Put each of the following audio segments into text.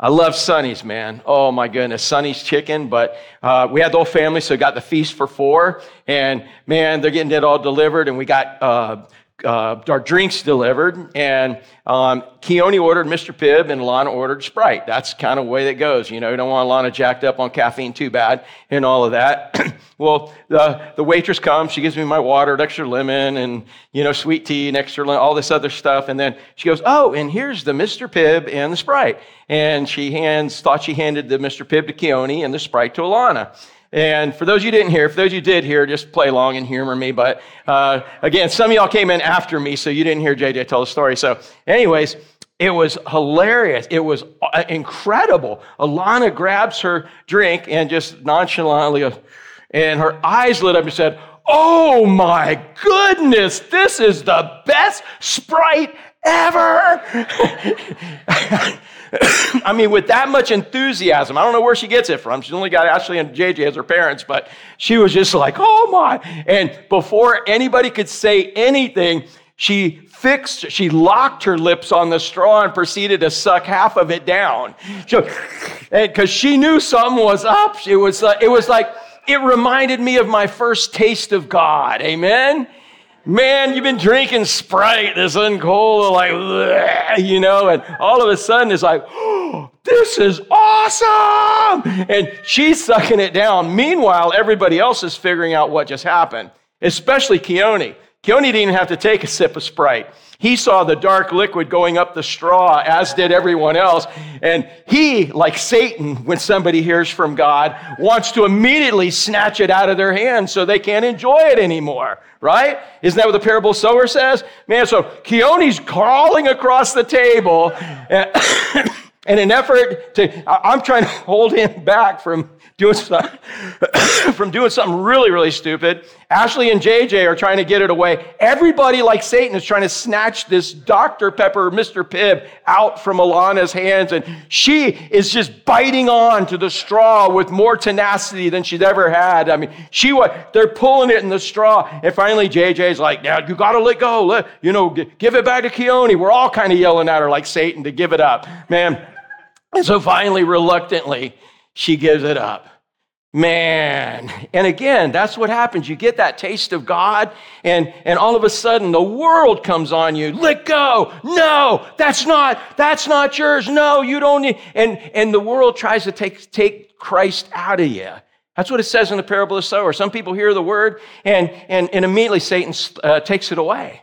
I love Sonny's, man. Oh, my goodness. Sonny's chicken. But we had the whole family, so we got the feast for 4. And, man, they're getting it all delivered. And we got our drinks delivered. And Keone ordered Mr. Pibb, and Alana ordered Sprite. That's kind of the way that goes. You know, you don't want Alana jacked up on caffeine too bad and all of that. Well, the waitress comes. She gives me my water, extra lemon, and, sweet tea and extra lemon, all this other stuff. And then she goes, oh, and here's the Mr. Pibb and the Sprite. And thought she handed the Mr. Pibb to Keone and the Sprite to Alana. And for those of you who didn't hear, for those of you who did hear, just play along and humor me. But again, some of y'all came in after me, so you didn't hear JJ tell the story. So anyways, it was hilarious. It was incredible. Alana grabs her drink and just nonchalantly goes, and her eyes lit up and said, oh my goodness, this is the best Sprite ever. I mean, with that much enthusiasm. I don't know where she gets it from. She's only got Ashley and JJ as her parents, but she was just like, oh my. And before anybody could say anything, she locked her lips on the straw and proceeded to suck half of it down. Because she knew something was up. It was like, it reminded me of my first taste of God. Amen? Man, you've been drinking Sprite, this uncold, like, and all of a sudden it's like, oh, this is awesome! And she's sucking it down. Meanwhile, everybody else is figuring out what just happened, especially Keone. Keone didn't even have to take a sip of Sprite. He saw the dark liquid going up the straw, as did everyone else. And he, like Satan, when somebody hears from God, wants to immediately snatch it out of their hands so they can't enjoy it anymore, right? Isn't that what the parable of the sower says? Man, so Keone's crawling across the table in an effort I'm trying to hold him back from doing something really, really stupid. Ashley and JJ are trying to get it away. Everybody, like Satan, is trying to snatch this Dr. Pepper, Mr. Pibb, out from Alana's hands, and she is just biting on to the straw with more tenacity than she's ever had. I mean, they're pulling it in the straw, and finally JJ's like, "Now you got to let go. Give it back to Keone." We're all kind of yelling at her like Satan to give it up, man. And so finally, reluctantly, she gives it up. Man. And again, that's what happens. You get that taste of God, and all of a sudden the world comes on you. Let go. No, that's not yours. No, you don't need. And the world tries to take Christ out of you. That's what it says in the parable of the sower. Some people hear the word and immediately Satan takes it away.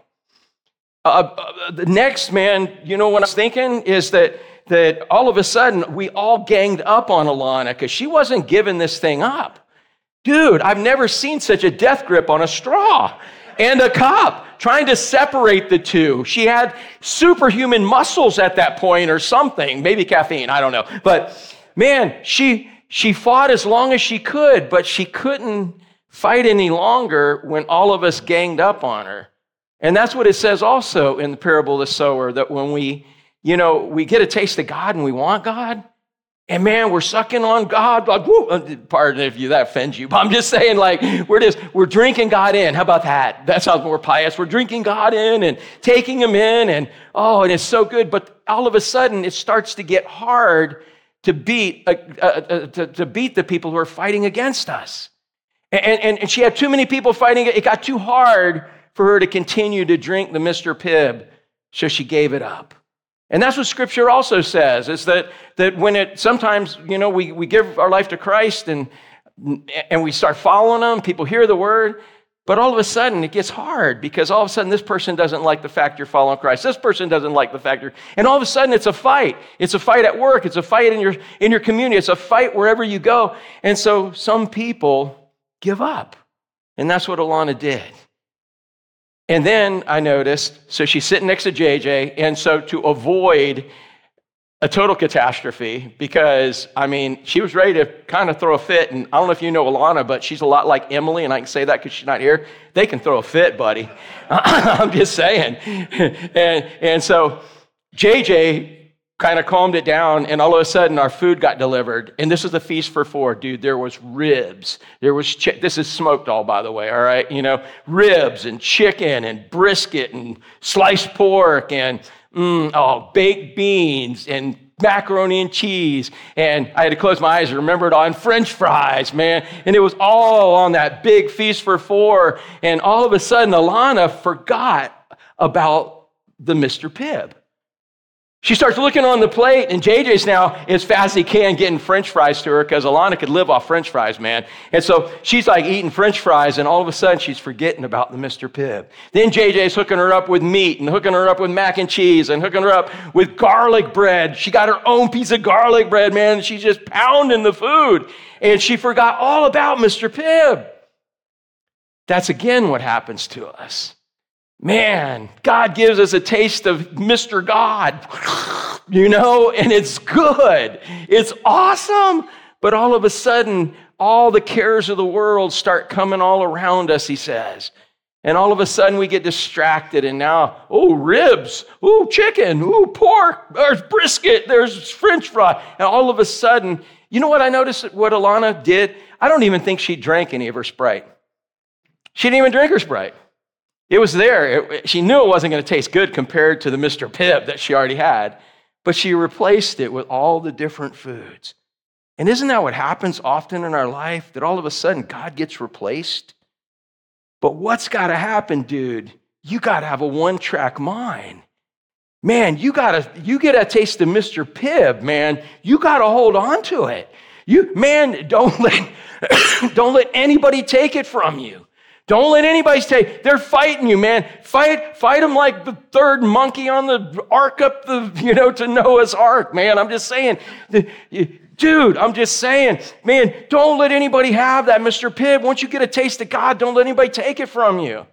The next, man, what I was thinking is that all of a sudden we all ganged up on Alana because she wasn't giving this thing up. Dude, I've never seen such a death grip on a straw and a cup, trying to separate the two. She had superhuman muscles at that point or something, maybe caffeine, I don't know. But man, she fought as long as she could, but she couldn't fight any longer when all of us ganged up on her. And that's what it says also in the parable of the sower, that when we get a taste of God and we want God, and man, we're sucking on God. Like, whoo, pardon if that offends you, but I'm just saying, like, we're drinking God in. How about that? That sounds more pious. We're drinking God in and taking him in, and it's so good. But all of a sudden, it starts to get hard to beat the people who are fighting against us. And she had too many people fighting. It got too hard for her to continue to drink the Mr. Pibb, so she gave it up. And that's what Scripture also says, is that when sometimes, we give our life to Christ and we start following him, people hear the word, but all of a sudden it gets hard because all of a sudden this person doesn't like the fact you're following Christ. This person doesn't like the fact and all of a sudden it's a fight. It's a fight at work. It's a fight in your community. It's a fight wherever you go. And so some people give up. And that's what Alana did. And then I noticed, so she's sitting next to JJ, and so to avoid a total catastrophe, because, she was ready to kind of throw a fit, and I don't know if you know Alana, but she's a lot like Emily, and I can say that because she's not here. They can throw a fit, buddy. I'm just saying. And so JJ kind of calmed it down, and all of a sudden our food got delivered. And this is the feast for 4, dude. There was ribs. There was this is smoked all, by the way, all right? Ribs and chicken and brisket and sliced pork and baked beans and macaroni and cheese. And I had to close my eyes and remember it on French fries, man. And it was all on that big feast for four. And all of a sudden, Alana forgot about the Mr. Pibb. She starts looking on the plate, and JJ's now, as fast as he can, getting French fries to her because Alana could live off French fries, man. And so she's like eating French fries, and all of a sudden she's forgetting about the Mr. Pibb. Then JJ's hooking her up with meat, and hooking her up with mac and cheese, and hooking her up with garlic bread. She got her own piece of garlic bread, man, and she's just pounding the food. And she forgot all about Mr. Pibb. That's again what happens to us. Man, God gives us a taste of Mr. God, and it's good. It's awesome. But all of a sudden, all the cares of the world start coming all around us, he says. And all of a sudden, we get distracted. And now, ribs, chicken, pork, there's brisket, there's French fry. And all of a sudden, you know what I noticed what Alana did? I don't even think she drank any of her Sprite. She didn't even drink her Sprite. It was there. She knew it wasn't going to taste good compared to the Mr. Pibb that she already had, but she replaced it with all the different foods. And isn't that what happens often in our life, that all of a sudden God gets replaced? But what's got to happen, dude? You got to have a one-track mind. Man, you get a taste of Mr. Pibb, man. You got to hold on to it. Don't let anybody take it from you. Don't let anybody say, they're fighting you, man. Fight them like the third monkey on the ark up to Noah's ark, man. I'm just saying, dude, man, don't let anybody have that, Mr. Pibb. Once you get a taste of God, don't let anybody take it from you.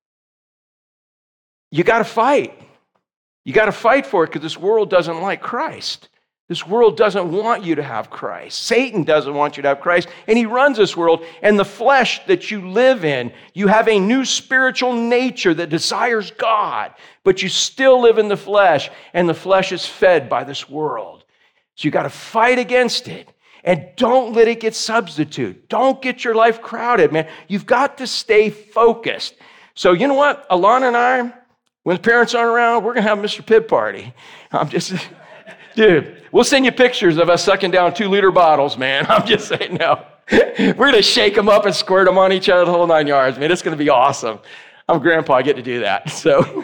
You got to fight. You got to fight for it because this world doesn't like Christ. This world doesn't want you to have Christ. Satan doesn't want you to have Christ, and he runs this world. And the flesh that you live in, you have a new spiritual nature that desires God, but you still live in the flesh, and the flesh is fed by this world. So you got to fight against it, and don't let it get substitute. Don't get your life crowded, man. You've got to stay focused. So you know what? Alana and I, when the parents aren't around, we're going to have a Mr. Pibb party. Dude, we'll send you pictures of us sucking down 2-liter bottles, man. I'm just saying, no. We're going to shake them up and squirt them on each other the whole 9 yards, man. It's going to be awesome. I'm grandpa, I get to do that. So,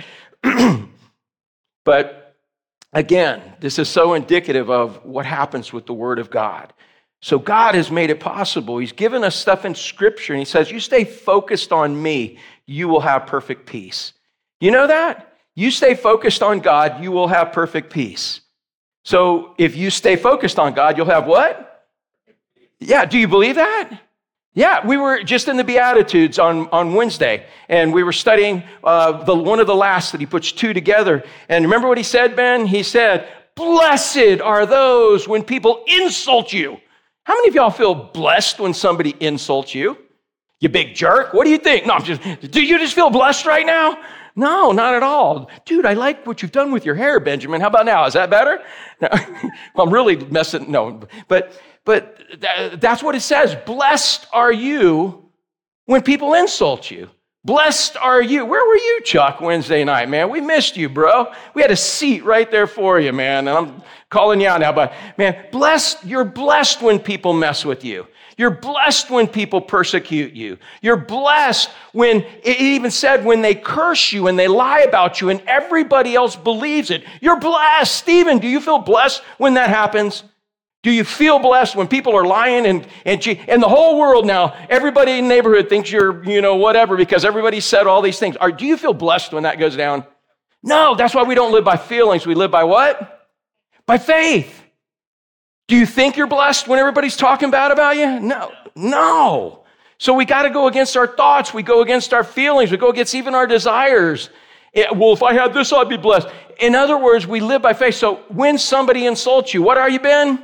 but again, this is so indicative of what happens with the Word of God. So God has made it possible. He's given us stuff in Scripture, and he says, you stay focused on me, you will have perfect peace. You know that? You stay focused on God, you will have perfect peace. So if you stay focused on God, you'll have what? Yeah, do you believe that? Yeah, we were just in the Beatitudes on Wednesday, and we were studying one of the last that he puts two together. And remember what he said, Ben? He said, blessed are those when people insult you. How many of y'all feel blessed when somebody insults you? You big jerk. What do you think? No, do you just feel blessed right now? No, not at all. Dude, I like what you've done with your hair, Benjamin. How about now? Is that better? No, I'm really messing. No, but that's what it says. Blessed are you when people insult you. Blessed are you. Where were you, Chuck, Wednesday night, man? We missed you, bro. We had a seat right there for you, man. And I'm calling you out now, but man, you're blessed when people mess with you. You're blessed when people persecute you. You're blessed when, it even said, when they curse you and they lie about you and everybody else believes it. You're blessed. Stephen, do you feel blessed when that happens? Do you feel blessed when people are lying and the whole world now, everybody in the neighborhood thinks you're, whatever, because everybody said all these things. Do you feel blessed when that goes down? No, that's why we don't live by feelings. We live by what? By faith. Do you think you're blessed when everybody's talking bad about you? No. So we got to go against our thoughts. We go against our feelings. We go against even our desires. Well, if I had this, I'd be blessed. In other words, we live by faith. So when somebody insults you, what are you, Ben?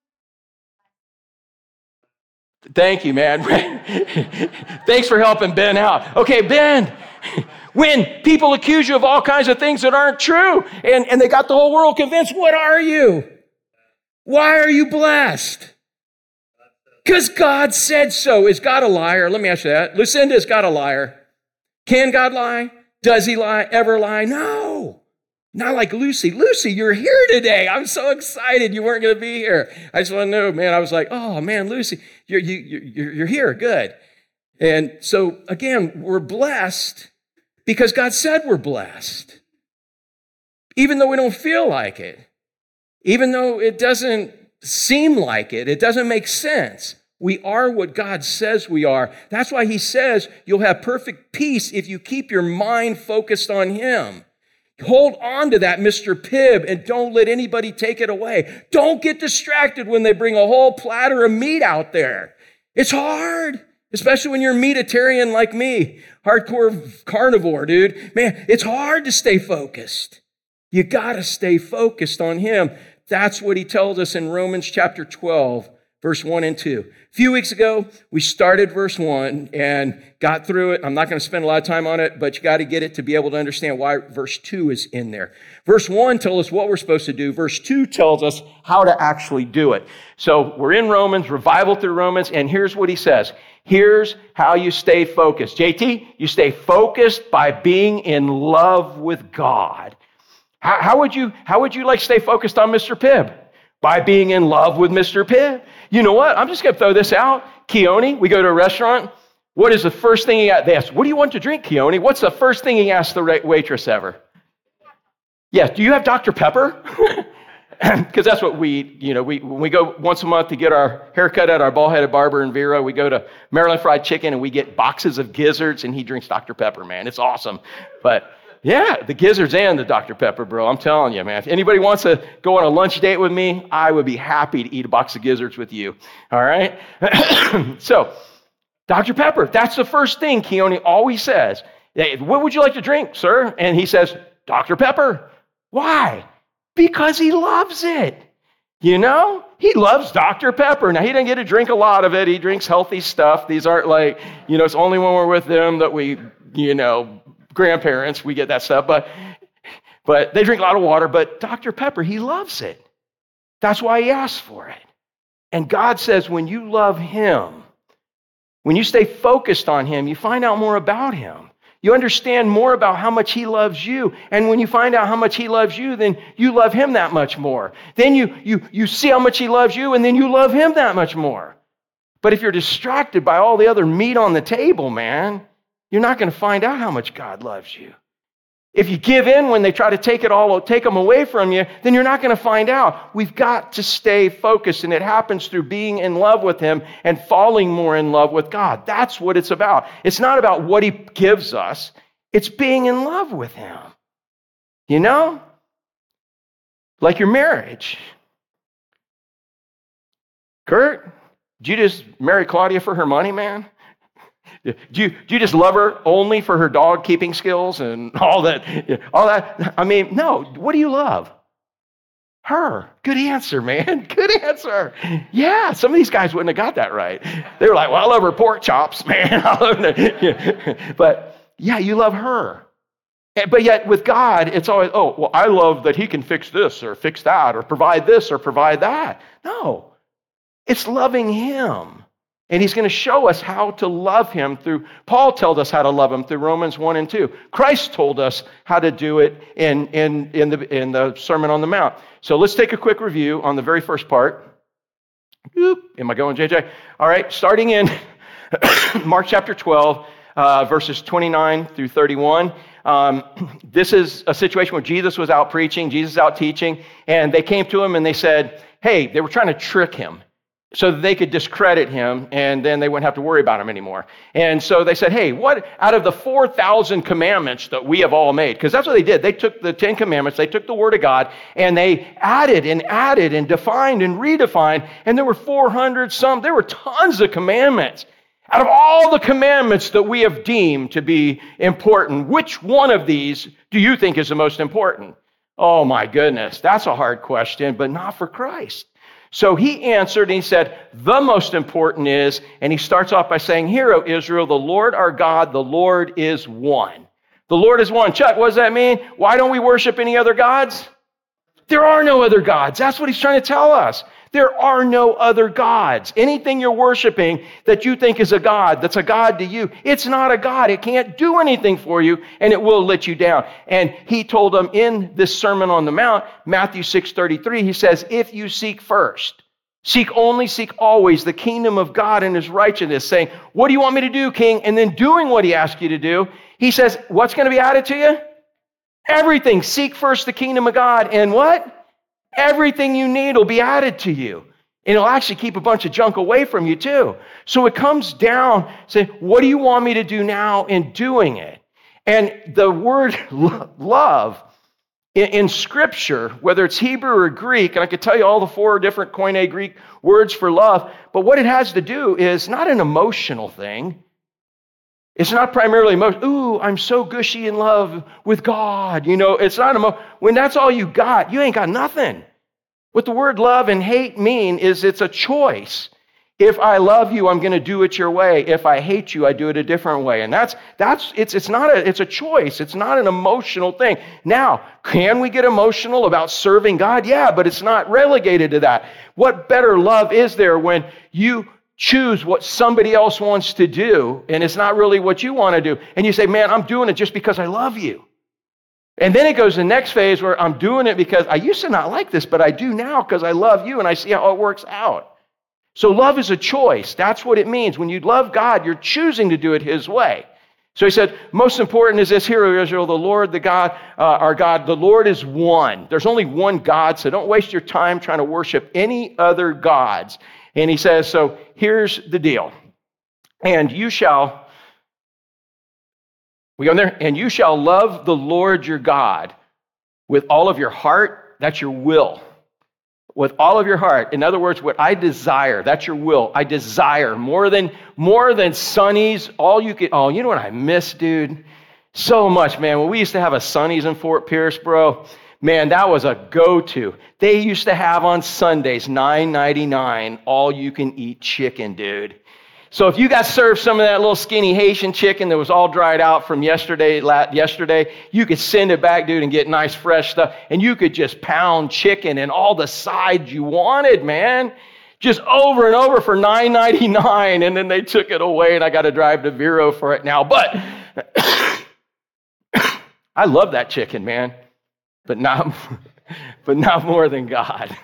Thank you, man. Thanks for helping Ben out. Okay, Ben, when people accuse you of all kinds of things that aren't true and they got the whole world convinced, what are you? Why are you blessed? Because God said so. Is God a liar? Let me ask you that. Lucinda, is God a liar? Can God lie? Does he lie? Ever lie? No. Not like Lucy. Lucy, you're here today. I'm so excited you weren't going to be here. I just want to know, man. I was like, oh, man, Lucy, you're here. Good. And so, again, we're blessed because God said we're blessed. Even though we don't feel like it. Even though it doesn't seem like it. It doesn't make sense. We are what God says we are. That's why he says you'll have perfect peace if you keep your mind focused on him. Hold on to that, Mr. Pibb, and don't let anybody take it away. Don't get distracted when they bring a whole platter of meat out there. It's hard, especially when you're a meatitarian like me, hardcore carnivore, dude. Man, it's hard to stay focused. You got to stay focused on him. That's what he tells us in Romans chapter 12, verse 1 and 2. A few weeks ago, we started verse 1 and got through it. I'm not going to spend a lot of time on it, but you got to get it to be able to understand why verse 2 is in there. Verse 1 tells us what we're supposed to do. Verse 2 tells us how to actually do it. So we're in Romans, revival through Romans, and here's what he says. Here's how you stay focused. JT, you stay focused by being in love with God. How would you like stay focused on Mr. Pibb? By being in love with Mr. Pibb. You know what? I'm just going to throw this out. Keone, we go to a restaurant. What is the first thing they ask? What do you want to drink, Keone? What's the first thing he asks the waitress ever? Yeah, do you have Dr. Pepper? Because that's what when we go once a month to get our haircut at our bald-headed barber in Vero, we go to Maryland Fried Chicken and we get boxes of gizzards and he drinks Dr. Pepper, man. It's awesome. But yeah, the gizzards and the Dr. Pepper, bro. I'm telling you, man. If anybody wants to go on a lunch date with me, I would be happy to eat a box of gizzards with you. All right? So, Dr. Pepper, that's the first thing Keone always says. Hey, what would you like to drink, sir? And he says, Dr. Pepper. Why? Because he loves it. You know? He loves Dr. Pepper. Now, he doesn't get to drink a lot of it. He drinks healthy stuff. These aren't like, it's only when we're with them that we, grandparents, we get that stuff, but they drink a lot of water. But Dr. Pepper, he loves it. That's why he asks for it. And God says when you love him, when you stay focused on him, you find out more about him. You understand more about how much he loves you. And when you find out how much he loves you, then you love him that much more. Then you see how much he loves you, and then you love him that much more. But if you're distracted by all the other meat on the table, man, you're not going to find out how much God loves you. If you give in when they try to take them away from you, then you're not going to find out. We've got to stay focused, and it happens through being in love with him and falling more in love with God. That's what it's about. It's not about what he gives us. It's being in love with him. Like your marriage. Kurt, did you just marry Claudia for her money, man? Do you just love her only for her dog keeping skills and all that? I mean, no. What do you love? Her. Good answer, man. Good answer. Yeah, some of these guys wouldn't have got that right. They were like, well, I love her pork chops, man. But yeah, you love her. But yet with God, it's always, I love that he can fix this or fix that or provide this or provide that. No, it's loving him. And he's going to show us how to love him through, Paul told us how to love him through Romans 1 and 2. Christ told us how to do it in the Sermon on the Mount. So let's take a quick review on the very first part. Am I going, JJ? All right, starting in Mark chapter 12, verses 29 through 31. This is a situation where Jesus was out preaching, Jesus was out teaching, and they came to him and they said, hey, they were trying to trick him so that they could discredit him, and then they wouldn't have to worry about him anymore. And so they said, hey, what out of the 4,000 commandments that we have all made, because that's what they did. They took the 10 commandments, they took the Word of God, and they added and defined and redefined, and there were 400 some, there were tons of commandments. Out of all the commandments that we have deemed to be important, which one of these do you think is the most important? Oh my goodness, that's a hard question, but not for Christ. So he answered and he said, the most important is, and he starts off by saying, hear, O Israel, the Lord our God, the Lord is one. The Lord is one. Chuck, what does that mean? Why don't we worship any other gods? There are no other gods. That's what he's trying to tell us. There are no other gods. Anything you're worshiping that you think is a god, that's a god to you, it's not a god. It can't do anything for you, and it will let you down. And he told them in this Sermon on the Mount, Matthew 6:33, he says, if you seek first, seek always the kingdom of God and his righteousness, saying, what do you want me to do, King? And then doing what he asked you to do. He says, what's going to be added to you? Everything. Seek first the kingdom of God, and what? Everything you need will be added to you. And it'll actually keep a bunch of junk away from you too. So it comes down saying, what do you want me to do now in doing it? And the word love in Scripture, whether it's Hebrew or Greek, and I could tell you all the 4 different Koine Greek words for love, but what it has to do is not an emotional thing. It's not primarily emotional. Ooh, I'm so gushy in love with God. It's not when that's all you got, you ain't got nothing. What the word love and hate mean is it's a choice. If I love you, I'm going to do it your way. If I hate you, I do it a different way. And it's a choice. It's not an emotional thing. Now, can we get emotional about serving God? Yeah, but it's not relegated to that. What better love is there when you choose what somebody else wants to do, and it's not really what you want to do. And you say, man, I'm doing it just because I love you. And then it goes to the next phase where I'm doing it because I used to not like this, but I do now because I love you and I see how it works out. So love is a choice. That's what it means. When you love God, you're choosing to do it his way. So he said, most important is this, Hear, O Israel, the Lord, the God, our God, the Lord is one. There's only one God, so don't waste your time trying to worship any other gods. And he says, so here's the deal. And you shall, we go there? And you shall love the Lord your God with all of your heart, that's your will. With all of your heart. In other words, what I desire, that's your will. I desire more than Sonny's, all you can, you know what I miss, dude? So much, man. When we used to have a Sonny's in Fort Pierce, bro, man, that was a go-to. They used to have on Sundays, $9.99, all-you-can-eat chicken, dude. So if you got served some of that little skinny Haitian chicken that was all dried out from yesterday, you could send it back, dude, and get nice fresh stuff. And you could just pound chicken and all the sides you wanted, man. Just over and over for $9.99. And then they took it away, and I got to drive to Vero for it now. But I love that chicken, man. But not more than God.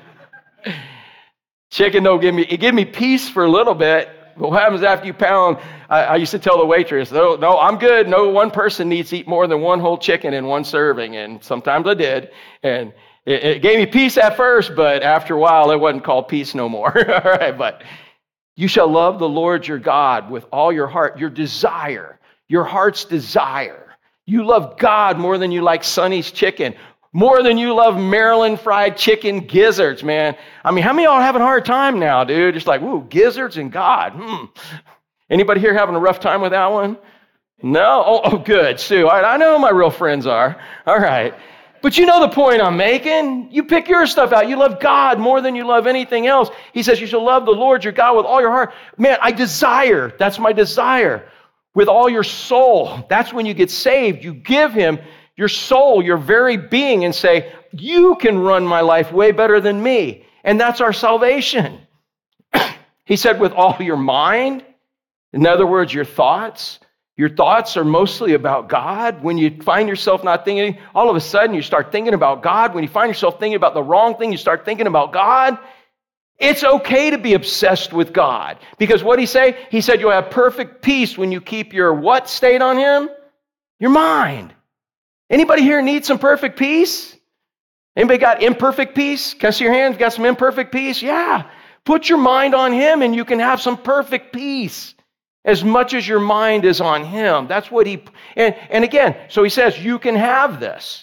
Chicken don't give me peace for a little bit. But what happens after you pound? I used to tell the waitress, no, I'm good. No one person needs to eat more than one whole chicken in one serving. And sometimes I did. And it gave me peace at first, but after a while, it wasn't called peace no more. All right, but you shall love the Lord your God with all your heart, your desire, your heart's desire. You love God more than you like Sonny's chicken, more than you love Maryland fried chicken gizzards, man. I mean, how many of y'all having a hard time now, dude? Just like, woo, gizzards and God. Anybody here having a rough time with that one? No? Oh, good, Sue. All right, I know who my real friends are. All right. But you know the point I'm making. You pick your stuff out. You love God more than you love anything else. He says you shall love the Lord your God with all your heart. Man, I desire. That's my desire. With all your soul. That's when you get saved. You give him your soul, your very being, and say, you can run my life way better than me. And that's our salvation. He said, with all your mind. In other words, your thoughts. Your thoughts are mostly about God. When you find yourself not thinking, all of a sudden you start thinking about God. When you find yourself thinking about the wrong thing, you start thinking about God. It's okay to be obsessed with God. Because what did he say? He said you'll have perfect peace when you keep your what stayed on him? Your mind. Anybody here need some perfect peace? Anybody got imperfect peace? Can I see your hands? Got some imperfect peace? Yeah. Put your mind on him and you can have some perfect peace. As much as your mind is on him. That's what and again, so he says, you can have this.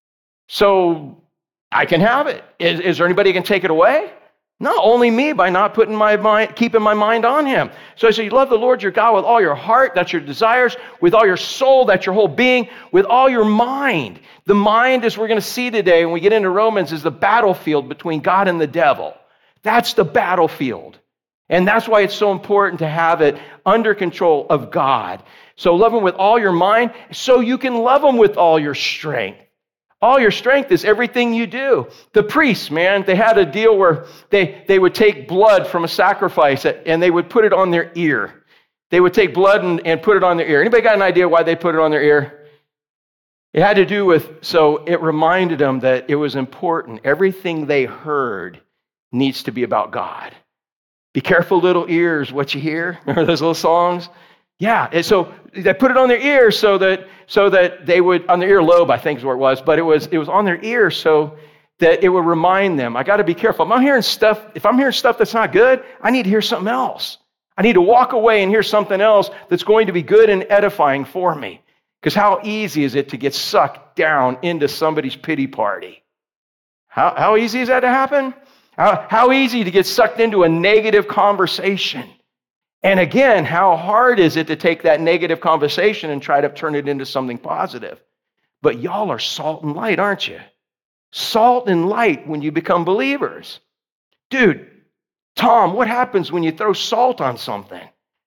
So I can have it. Is there anybody who can take it away? No, only me by not keeping my mind on him. So he said, you love the Lord your God with all your heart, that's your desires, with all your soul, that's your whole being, with all your mind. The mind, as we're going to see today when we get into Romans, is the battlefield between God and the devil. That's the battlefield. And that's why it's so important to have it under control of God. So love him with all your mind, so you can love him with all your strength. All your strength is everything you do. The priests, man, they had a deal where they would take blood from a sacrifice and they would put it on their ear. They would take blood and put it on their ear. Anybody got an idea why they put it on their ear? It had to do with, so it reminded them that it was important. Everything they heard needs to be about God. Be careful, little ears, what you hear. Remember those little songs? Yeah, and so they put it on their ear so that they would, on their earlobe, I think is where it was, but it was on their ear so that it would remind them, I got to be careful. If I'm hearing stuff that's not good, I need to hear something else. I need to walk away and hear something else that's going to be good and edifying for me. Because how easy is it to get sucked down into somebody's pity party? How easy is that to happen? How easy to get sucked into a negative conversation? And again, how hard is it to take that negative conversation and try to turn it into something positive? But y'all are salt and light, aren't you? Salt and light when you become believers. Dude, Tom, what happens when you throw salt on something?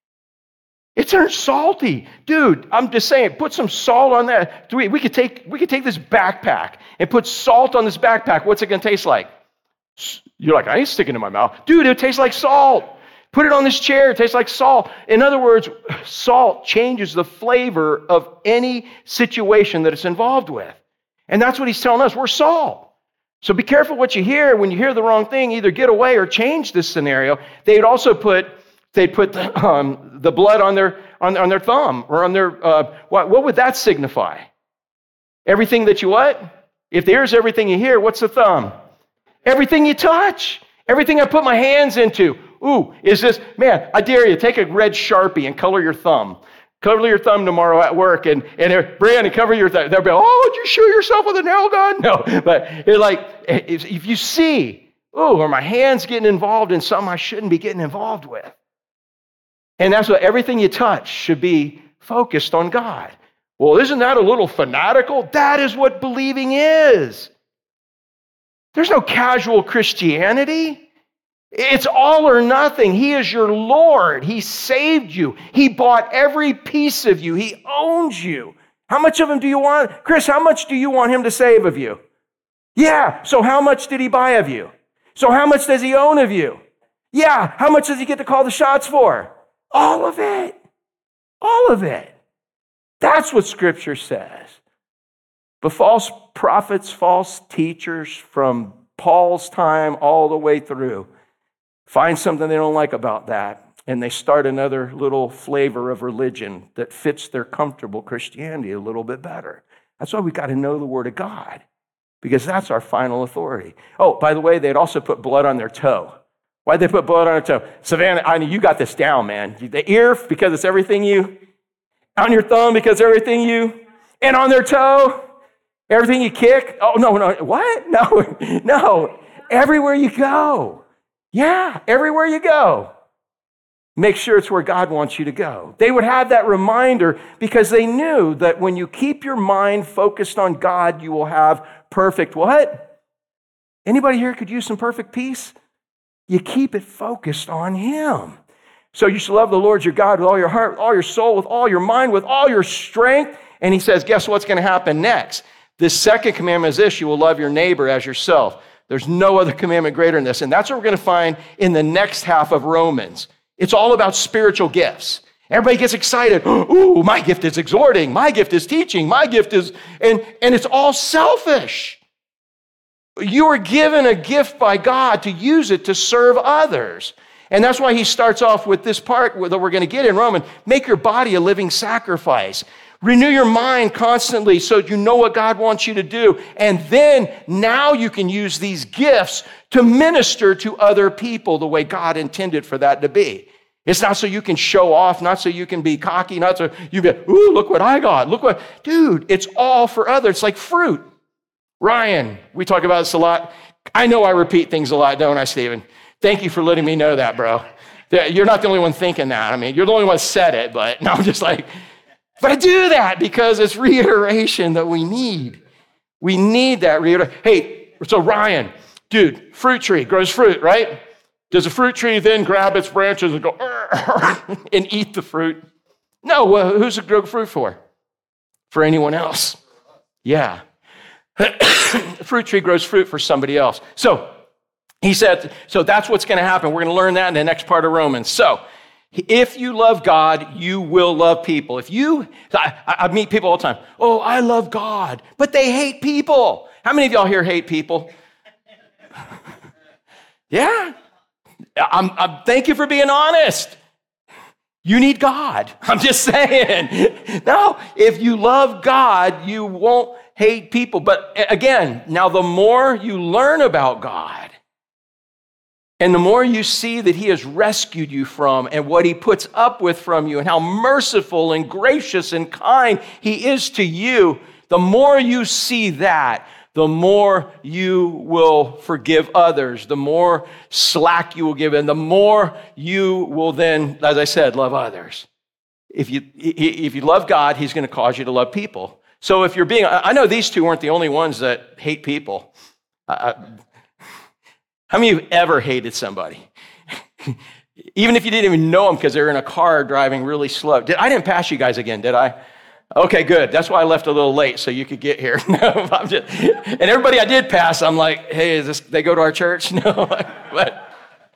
It turns salty. Dude, I'm just saying, put some salt on that. We could take this backpack and put salt on this backpack. What's it going to taste like? You're like, I ain't sticking it in my mouth. Dude, it tastes like salt. Put it on this chair. It tastes like salt. In other words, salt changes the flavor of any situation that it's involved with. And that's what he's telling us. We're salt. So be careful what you hear. When you hear the wrong thing, either get away or change this scenario. They'd put the blood on their thumb or on their, what would that signify? Everything that you what? If the ear is everything you hear, what's the thumb? Everything you touch. Everything I put my hands into. Ooh, is this, man, I dare you, take a red Sharpie and color your thumb. Color your thumb tomorrow at work and Brandon, cover your thumb. They'll be, oh, did you shoot yourself with a nail gun? No, but it's like, if you see, ooh, are my hands getting involved in something I shouldn't be getting involved with? And that's what everything you touch should be focused on God. Well, isn't that a little fanatical? That is what believing is. There's no casual Christianity. It's all or nothing. He is your Lord. He saved you. He bought every piece of you. He owns you. How much of him do you want? Chris, how much do you want him to save of you? Yeah, so how much did he buy of you? So how much does he own of you? Yeah, how much does he get to call the shots for? All of it. All of it. That's what Scripture says. But false prophets, false teachers from Paul's time all the way through find something they don't like about that, and they start another little flavor of religion that fits their comfortable Christianity a little bit better. That's why we got to know the Word of God, because that's our final authority. Oh, by the way, they'd also put blood on their toe. Why'd they put blood on their toe? Savannah, I mean, you got this down, man. The ear, because it's everything you, on your thumb, because everything you, and on their toe, everything you kick. Oh, no, what? No, everywhere you go. Yeah, everywhere you go. Make sure it's where God wants you to go. They would have that reminder because they knew that when you keep your mind focused on God, you will have perfect what? Anybody here could use some perfect peace? You keep it focused on Him. So you should love the Lord your God with all your heart, with all your soul, with all your mind, with all your strength. And He says, guess what's going to happen next? This second commandment is this: you will love your neighbor as yourself. There's no other commandment greater than this. And that's what we're going to find in the next half of Romans. It's all about spiritual gifts. Everybody gets excited. Ooh, my gift is exhorting. My gift is teaching. My gift is, and it's all selfish. You are given a gift by God to use it to serve others. And that's why he starts off with this part that we're going to get in Romans. Make your body a living sacrifice. Renew your mind constantly so you know what God wants you to do. And then now you can use these gifts to minister to other people the way God intended for that to be. It's not so you can show off, not so you can be cocky, not so you be, ooh, look what I got. Look what, dude, it's all for others. It's like fruit. Ryan, we talk about this a lot. I know I repeat things a lot, don't I, Stephen? Thank you for letting me know that, bro. You're not the only one thinking that. I mean, you're the only one that said it, but no, I'm just like, but I do that because it's reiteration that we need. We need that reiteration. Hey, so Ryan, dude, fruit tree grows fruit, right? Does a fruit tree then grab its branches and go and eat the fruit? No, well, who's it grow fruit for? For anyone else. Yeah. The fruit tree grows fruit for somebody else. So he said, so that's what's going to happen. We're going to learn that in the next part of Romans. So if you love God, you will love people. I meet people all the time. Oh, I love God, but they hate people. How many of y'all here hate people? Yeah. Thank you for being honest. You need God. I'm just saying. No, if you love God, you won't hate people. But again, now the more you learn about God, and the more you see that he has rescued you from and what he puts up with from you and how merciful and gracious and kind he is to you, the more you see that, the more you will forgive others, the more slack you will give, and the more you will then, as I said, love others. If you love God, he's going to cause you to love people. So if you're being, I know these two weren't the only ones that hate people. How many of you ever hated somebody? Even if you didn't even know them because they were in a car driving really slow. I didn't pass you guys again, did I? Okay, good. That's why I left a little late so you could get here. No, and everybody I did pass, I'm like, hey, they go to our church? No, but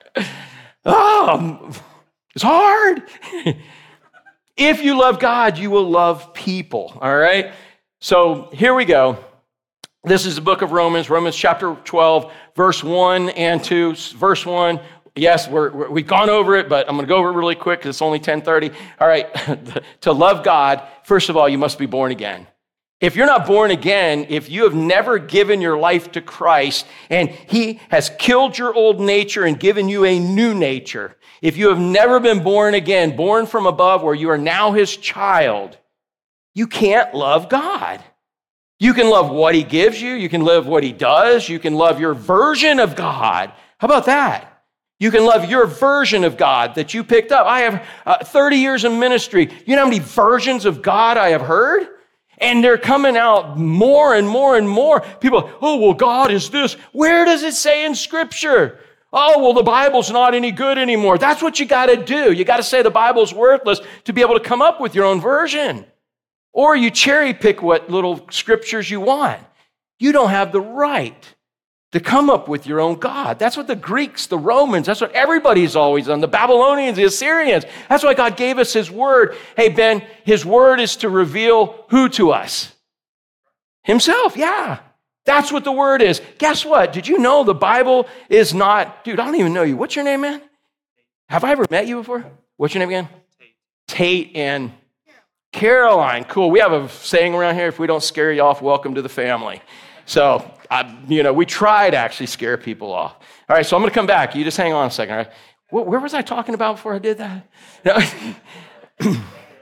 it's hard. If you love God, you will love people, all right? So here we go. This is the book of Romans, Romans chapter 12, verse 1 and 2. Verse 1, yes, we've gone over it, but I'm going to go over it really quick because it's only 10:30. All right, to love God, first of all, you must be born again. If you're not born again, if you have never given your life to Christ and he has killed your old nature and given you a new nature, if you have never been born again, born from above where you are now his child, you can't love God. You can love what he gives you. You can love what he does. You can love your version of God. How about that? You can love your version of God that you picked up. I have 30 years in ministry. You know how many versions of God I have heard? And they're coming out more and more and more. People, oh, well, God is this. Where does it say in Scripture? Oh, well, the Bible's not any good anymore. That's what you got to do. You got to say the Bible's worthless to be able to come up with your own version. Or you cherry pick what little scriptures you want. You don't have the right to come up with your own God. That's what the Greeks, the Romans, that's what everybody's always done. The Babylonians, the Assyrians. That's why God gave us his word. Hey, Ben, his word is to reveal who to us? Himself, yeah. That's what the word is. Guess what? Did you know the Bible is not, dude, I don't even know you. What's your name, man? Have I ever met you before? What's your name again? Tate and Caroline. Cool. We have a saying around here, if we don't scare you off, welcome to the family. So, we try to actually scare people off. All right, so I'm going to come back. You just hang on a second, all right? Where was I talking about before I did that? No.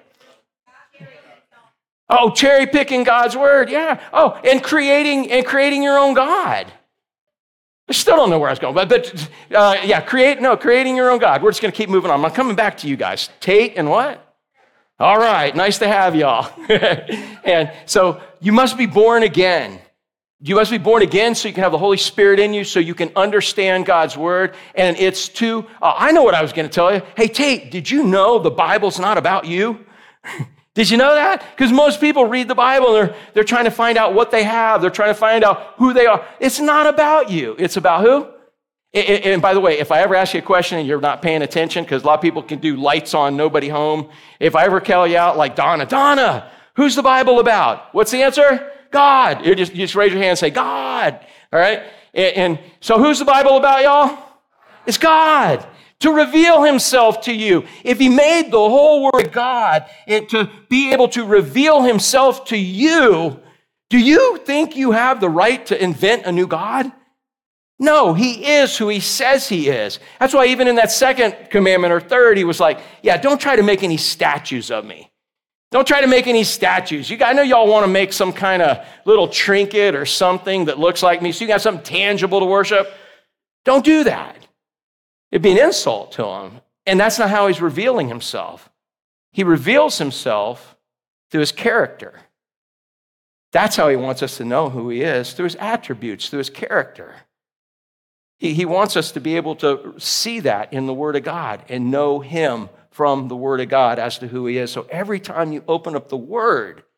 Oh, cherry picking God's word, yeah. Oh, and creating your own God. I still don't know where I was going, but creating your own God. We're just going to keep moving on. I'm coming back to you guys. Tate and what? All right, nice to have y'all. And so you must be born again. You must be born again so you can have the Holy Spirit in you so you can understand God's word. And it's I know what I was going to tell you. Hey, Tate, did you know the Bible's not about you? Did you know that? Because most people read the Bible and they're trying to find out what they have. They're trying to find out who they are. It's not about you. It's about who? And by the way, if I ever ask you a question and you're not paying attention, because a lot of people can do lights on, nobody home. If I ever call you out like Donna, who's the Bible about? What's the answer? God. You just raise your hand and say, God. All right? And so who's the Bible about, y'all? It's God. To reveal himself to you. If he made the whole word God to be able to reveal himself to you, do you think you have the right to invent a new God? No, he is who he says he is. That's why even in that second commandment or third, he was like, yeah, don't try to make any statues of me. Don't try to make any statues. I know y'all want to make some kind of little trinket or something that looks like me so you can have something tangible to worship. Don't do that. It'd be an insult to him. And that's not how he's revealing himself. He reveals himself through his character. That's how he wants us to know who he is, through his attributes, through his character. He wants us to be able to see that in the Word of God and know him from the Word of God as to who he is. So every time you open up the Word,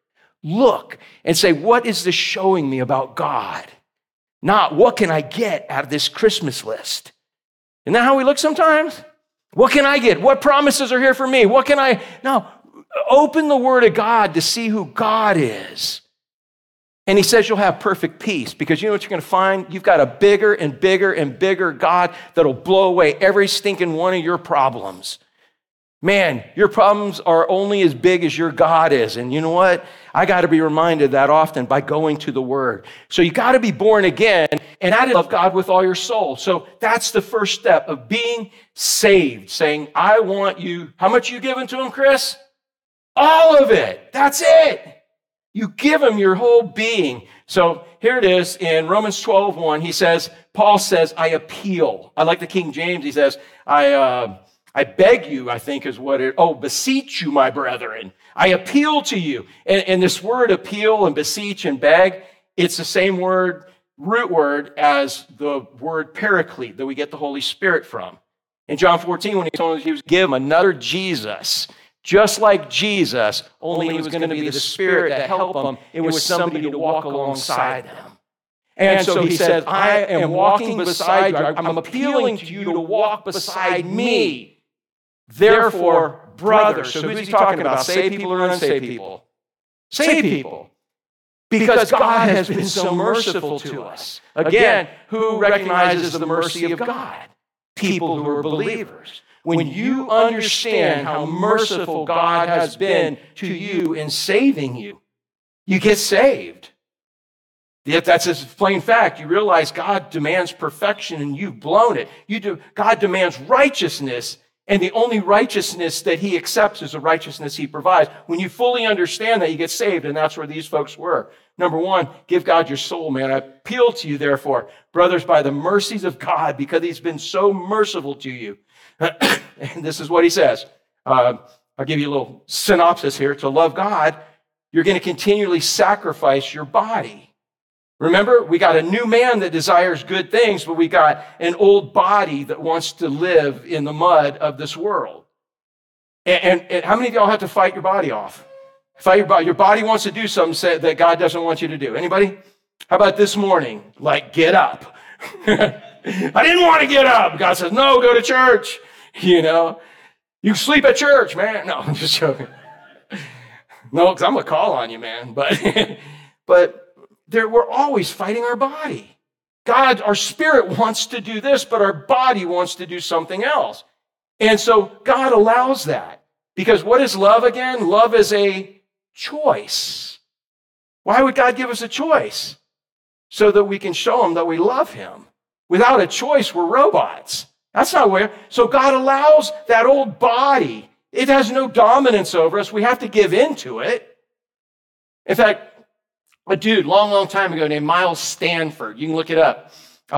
look and say, what is this showing me about God? Not what can I get out of this Christmas list? Isn't that how we look sometimes? What can I get? What promises are here for me? What can I? No, open the Word of God to see who God is. And he says you'll have perfect peace because you know what you're going to find? You've got a bigger and bigger and bigger God that'll blow away every stinking one of your problems. Man, your problems are only as big as your God is. And you know what? I got to be reminded that often by going to the Word. So you got to be born again and I love God with all your soul. So that's the first step of being saved, saying, I want you. How much you giving to him, Chris? All of it. That's it. You give him your whole being. So here it is in Romans 12:1. He says, Paul says, I appeal. I like the King James. He says, I beg you, I think is what it, beseech you, my brethren. I appeal to you. And this word appeal and beseech and beg, it's the same word, root word, as the word paraclete that we get the Holy Spirit from. In John 14, when he told us he was give him another Jesus, just like Jesus, only he was going to be the Spirit to help them. It was somebody to walk alongside them. And so he says, I am walking beside you. I'm appealing to you to walk beside me. Therefore, brothers. So who's he talking about? Saved people or unsaved people? Saved people. Because God has been so merciful to us. Again, who recognizes the mercy of God? People who are believers. When you understand how merciful God has been to you in saving you, you get saved. Yet that's a plain fact. You realize God demands perfection and you've blown it. God demands righteousness, and the only righteousness that he accepts is the righteousness he provides. When you fully understand that, you get saved, and that's where these folks were. Number one, give God your soul, man. I appeal to you, therefore, brothers, by the mercies of God, because he's been so merciful to you. And this is what he says. I'll give you a little synopsis here. To love God, you're going to continually sacrifice your body. Remember, we got a new man that desires good things, but we got an old body that wants to live in the mud of this world. And how many of y'all have to fight your body off? Fight your body. Your body wants to do something that God doesn't want you to do. Anybody? How about this morning? Like, get up. I didn't want to get up. God says, no, go to church. You know, you sleep at church, man. No, I'm just joking. No, because I'm going to call on you, man. But we're always fighting our body. God, our spirit wants to do this, but our body wants to do something else. And so God allows that. Because what is love again? Love is a choice. Why would God give us a choice? So that we can show him that we love him. Without a choice, we're robots. That's not where. So God allows that old body. It has no dominance over us. We have to give in to it. In fact, a dude long time ago named Miles Stanford, you can look it up.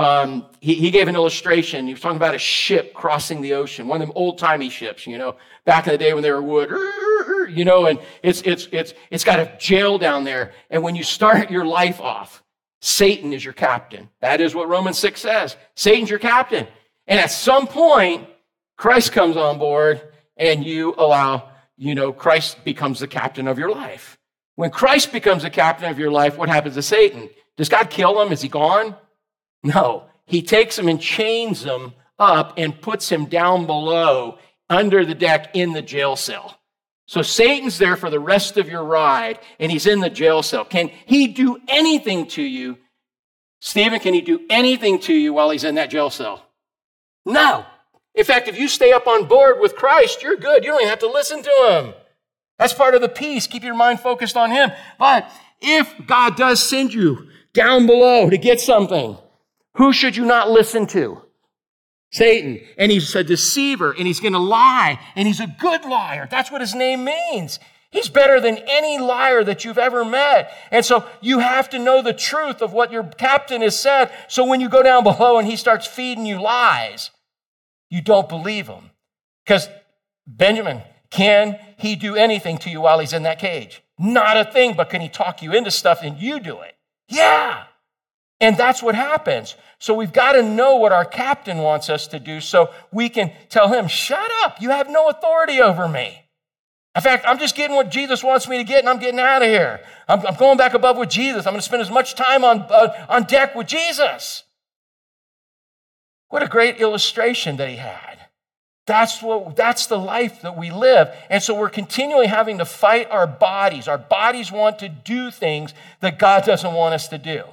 He gave an illustration. He was talking about a ship crossing the ocean, one of them old-timey ships, you know, back in the day when they were wood, you know, and it's got a jail down there. And when you start your life off, Satan is your captain. That is what Romans 6 says. Satan's your captain. And at some point, Christ comes on board and you allow, you know, Christ becomes the captain of your life. When Christ becomes the captain of your life, what happens to Satan? Does God kill him? Is he gone? No. He takes him and chains him up and puts him down below under the deck in the jail cell. So Satan's there for the rest of your ride, and he's in the jail cell. Can he do anything to you? Stephen, can he do anything to you while he's in that jail cell? No. In fact, if you stay up on board with Christ, you're good. You don't even have to listen to him. That's part of the peace. Keep your mind focused on him. But if God does send you down below to get something, who should you not listen to? Satan. And he's a deceiver, and he's going to lie, and he's a good liar. That's what his name means. He's better than any liar that you've ever met. And so you have to know the truth of what your captain has said. So when you go down below and he starts feeding you lies, you don't believe him. Because Benjamin, can he do anything to you while he's in that cage? Not a thing, but can he talk you into stuff and you do it? Yeah. And that's what happens. So we've got to know what our captain wants us to do so we can tell him, shut up, you have no authority over me. In fact, I'm just getting what Jesus wants me to get, and I'm getting out of here. I'm going back above with Jesus. I'm going to spend as much time on deck with Jesus. What a great illustration that he had. That's the life that we live. And so we're continually having to fight our bodies. Our bodies want to do things that God doesn't want us to do.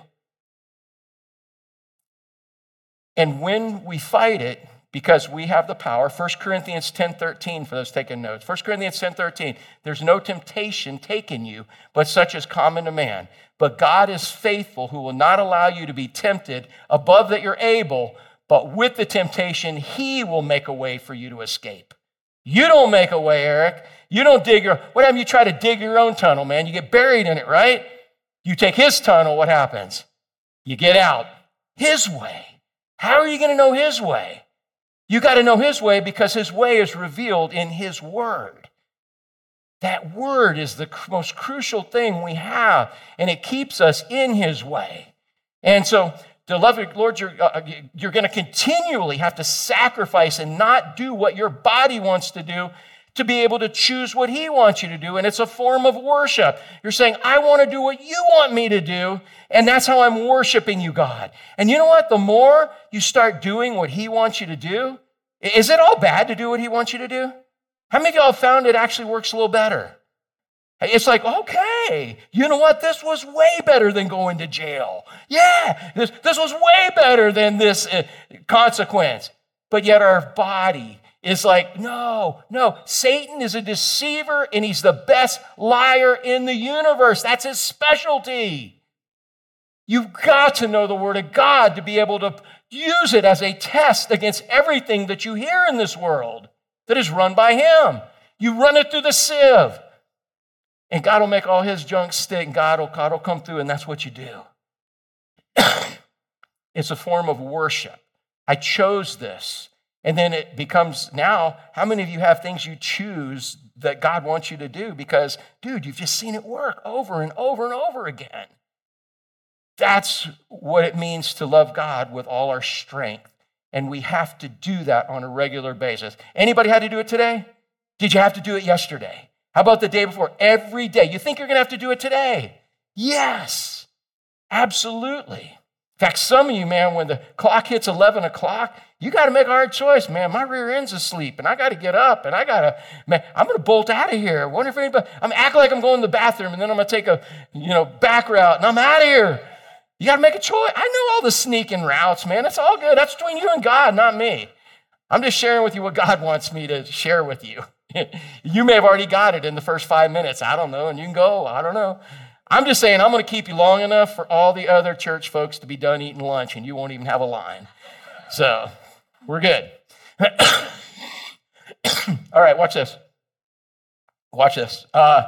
And when we fight it, because we have the power, 1 Corinthians 10:13, for those taking notes. 1 Corinthians 10:13, there's no temptation taken you, but such as common to man. But God is faithful, who will not allow you to be tempted above that you're able, but with the temptation, he will make a way for you to escape. You don't make a way, Eric. You don't what happens? You try to dig your own tunnel, man. You get buried in it, right? You take his tunnel, what happens? You get out. His way. How are you going to know his way? You got to know his way because his way is revealed in his word. That word is the most crucial thing we have, and it keeps us in his way. And so, to love your Lord, you're going to continually have to sacrifice and not do what your body wants to do to be able to choose what he wants you to do. And it's a form of worship. You're saying, I want to do what you want me to do, and that's how I'm worshiping you, God. And you know what? The more you start doing what he wants you to do, is it all bad to do what he wants you to do? How many of y'all found it actually works a little better? It's like, okay, you know what? This was way better than going to jail. Yeah, this was way better than this consequence. But yet our body is like, no, Satan is a deceiver and he's the best liar in the universe. That's his specialty. You've got to know the Word of God to be able to use it as a test against everything that you hear in this world that is run by him. You run it through the sieve. And God will make all his junk stick, and God will come through, and that's what you do. It's a form of worship. I chose this. And then it becomes now, how many of you have things you choose that God wants you to do? Because, dude, you've just seen it work over and over and over again. That's what it means to love God with all our strength. And we have to do that on a regular basis. Anybody had to do it today? Did you have to do it yesterday? How about the day before? Every day. You think you're going to have to do it today? Yes, absolutely. In fact, some of you, man, when the clock hits 11 o'clock, you got to make a hard choice, man. My rear end's asleep, and I got to get up, and I'm going to bolt out of here. Wonder if anybody, I'm acting like I'm going to the bathroom, and then I'm going to take a, back route, and I'm out of here. You got to make a choice. I know all the sneaking routes, man. It's all good. That's between you and God, not me. I'm just sharing with you what God wants me to share with you. You may have already got it in the first 5 minutes. I don't know, and you can go. I don't know. I'm just saying I'm going to keep you long enough for all the other church folks to be done eating lunch, and you won't even have a line. So we're good. All right, watch this. Watch this.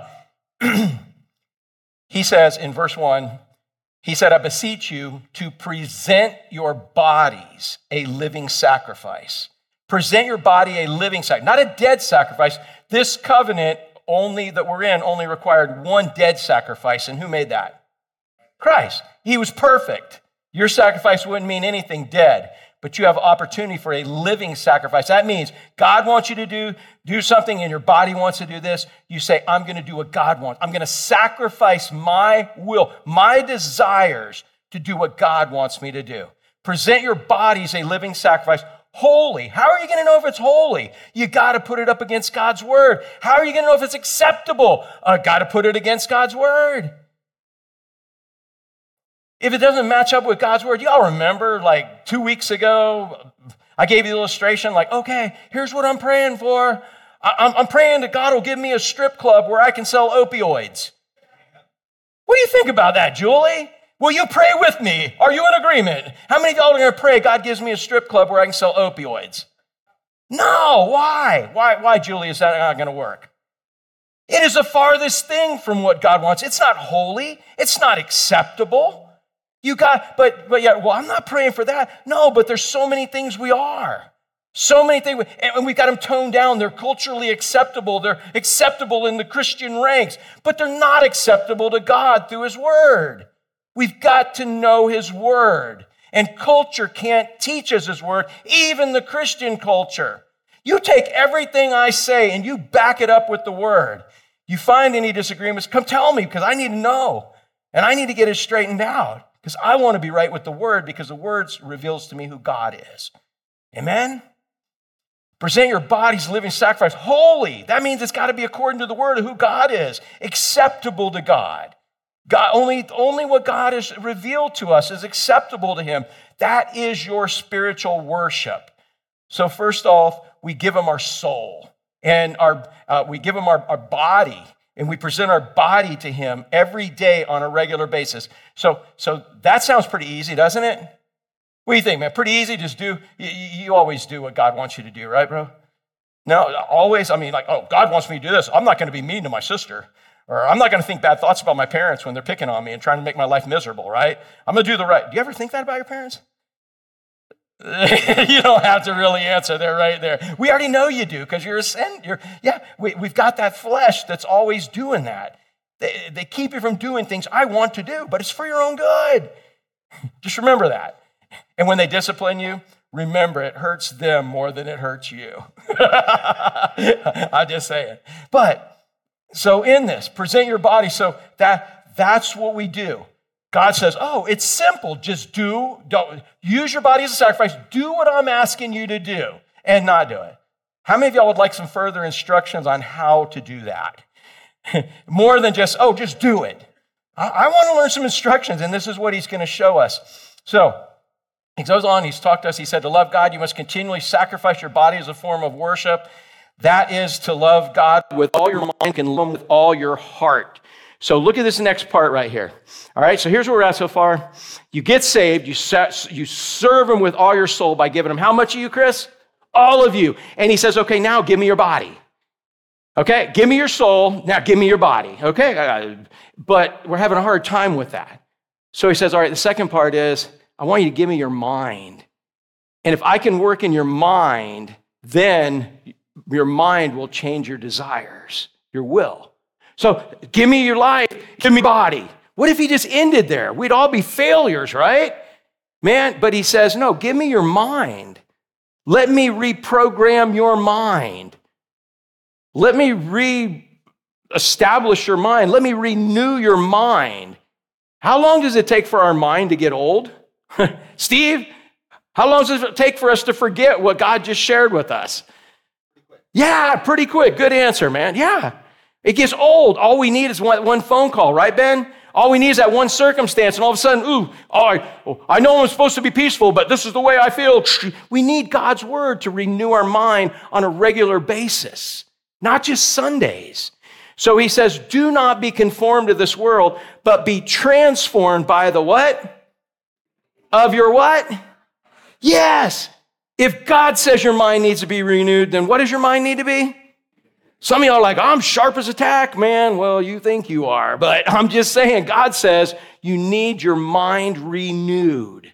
He says in verse 1, he said, I beseech you to present your bodies a living sacrifice. Present your body a living sacrifice, not a dead sacrifice. This covenant that we're in only required one dead sacrifice. And who made that? Christ. He was perfect. Your sacrifice wouldn't mean anything dead, but you have opportunity for a living sacrifice. That means God wants you to do something and your body wants to do this. You say, I'm going to do what God wants. I'm going to sacrifice my will, my desires to do what God wants me to do. Present your bodies a living sacrifice. Holy. How are you going to know if it's holy? You got to put it up against God's word. How are you going to know if it's acceptable? Got to put it against God's word. If it doesn't match up with God's word, y'all remember like 2 weeks ago, I gave you the illustration like, okay, here's what I'm praying for. I'm praying that God will give me a strip club where I can sell opioids. What do you think about that, Julie? Will you pray with me? Are you in agreement? How many of y'all are going to pray, God gives me a strip club where I can sell opioids? No, why? Why, Julie, is that not going to work? It is the farthest thing from what God wants. It's not holy. It's not acceptable. But yeah, well, I'm not praying for that. No, but there's so many things we are. So many things, and we've got them toned down. They're culturally acceptable. They're acceptable in the Christian ranks, but they're not acceptable to God through his word. We've got to know his word. And culture can't teach us his word, even the Christian culture. You take everything I say and you back it up with the word. You find any disagreements, come tell me because I need to know. And I need to get it straightened out because I want to be right with the word because the word reveals to me who God is. Amen? Present your bodies living sacrifice, holy. That means it's got to be according to the word of who God is, acceptable to God. God only what God has revealed to us is acceptable to him. That is your spiritual worship. So first off, we give him our soul and we give him our body, and we present our body to him every day on a regular basis. So that sounds pretty easy, doesn't it? What do you think, man? Pretty easy? Just do, you always do what God wants you to do, right, bro? No, always, oh, God wants me to do this. I'm not going to be mean to my sister. Or I'm not going to think bad thoughts about my parents when they're picking on me and trying to make my life miserable, right? I'm going to do the right. Do you ever think that about your parents? You don't have to really answer. They're right there. We already know you do because you're a sin. We've got that flesh that's always doing that. They keep you from doing things I want to do, but it's for your own good. Just remember that. And when they discipline you, remember it hurts them more than it hurts you. I'm just saying. But so in this, present your body. So that's what we do. God says, oh, it's simple. Just don't use your body as a sacrifice. Do what I'm asking you to do and not do it. How many of y'all would like some further instructions on how to do that? More than just do it. I want to learn some instructions, and this is what he's going to show us. So he goes on, he's talked to us, he said, to love God, you must continually sacrifice your body as a form of worship. That is to love God with all your mind and love Him with all your heart. So look at this next part right here. All right, so here's where we're at so far. You get saved, you serve Him with all your soul by giving Him how much of you, Chris? All of you. And He says, okay, now give me your body. Okay, give me your soul, now give me your body. Okay, but we're having a hard time with that. So He says, all right, the second part is, I want you to give me your mind. And if I can work in your mind, then your mind will change your desires, your will. So give me your life, give me your body. What if He just ended there? We'd all be failures, right? Man, but He says, no, give me your mind. Let me reprogram your mind. Let me re-establish your mind. Let me renew your mind. How long does it take for our mind to get old? Steve, how long does it take for us to forget what God just shared with us? Yeah, pretty quick. Good answer, man. Yeah. It gets old. All we need is one phone call, right, Ben? All we need is that one circumstance, and all of a sudden, I know I'm supposed to be peaceful, but this is the way I feel. We need God's word to renew our mind on a regular basis, not just Sundays. So He says, do not be conformed to this world, but be transformed by the what? Of your what? Yes. If God says your mind needs to be renewed, then what does your mind need to be? Some of y'all are like, I'm sharp as a tack, man. Well, you think you are, but I'm just saying, God says you need your mind renewed.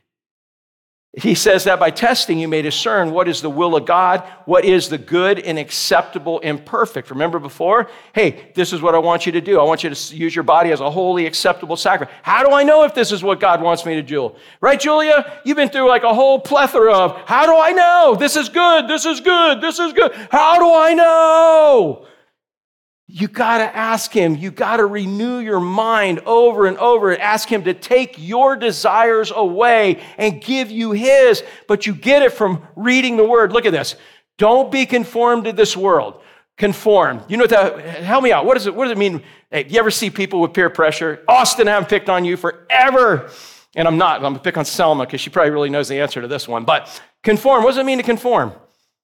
He says that by testing, you may discern what is the will of God, what is the good and acceptable and perfect. Remember before? Hey, this is what I want you to do. I want you to use your body as a holy, acceptable sacrifice. How do I know if this is what God wants me to do? Right, Julia? You've been through like a whole plethora of, how do I know? This is good, this is good, this is good. How do I know? You got to ask Him. You got to renew your mind over and over and ask Him to take your desires away and give you His. But you get it from reading the Word. Look at this. Don't be conformed to this world. Conform. You know what that, help me out. What does it mean? Hey, you ever see people with peer pressure? Austin, I haven't picked on you forever. And I'm not. I'm going to pick on Selma because she probably really knows the answer to this one. But conform. What does it mean to conform?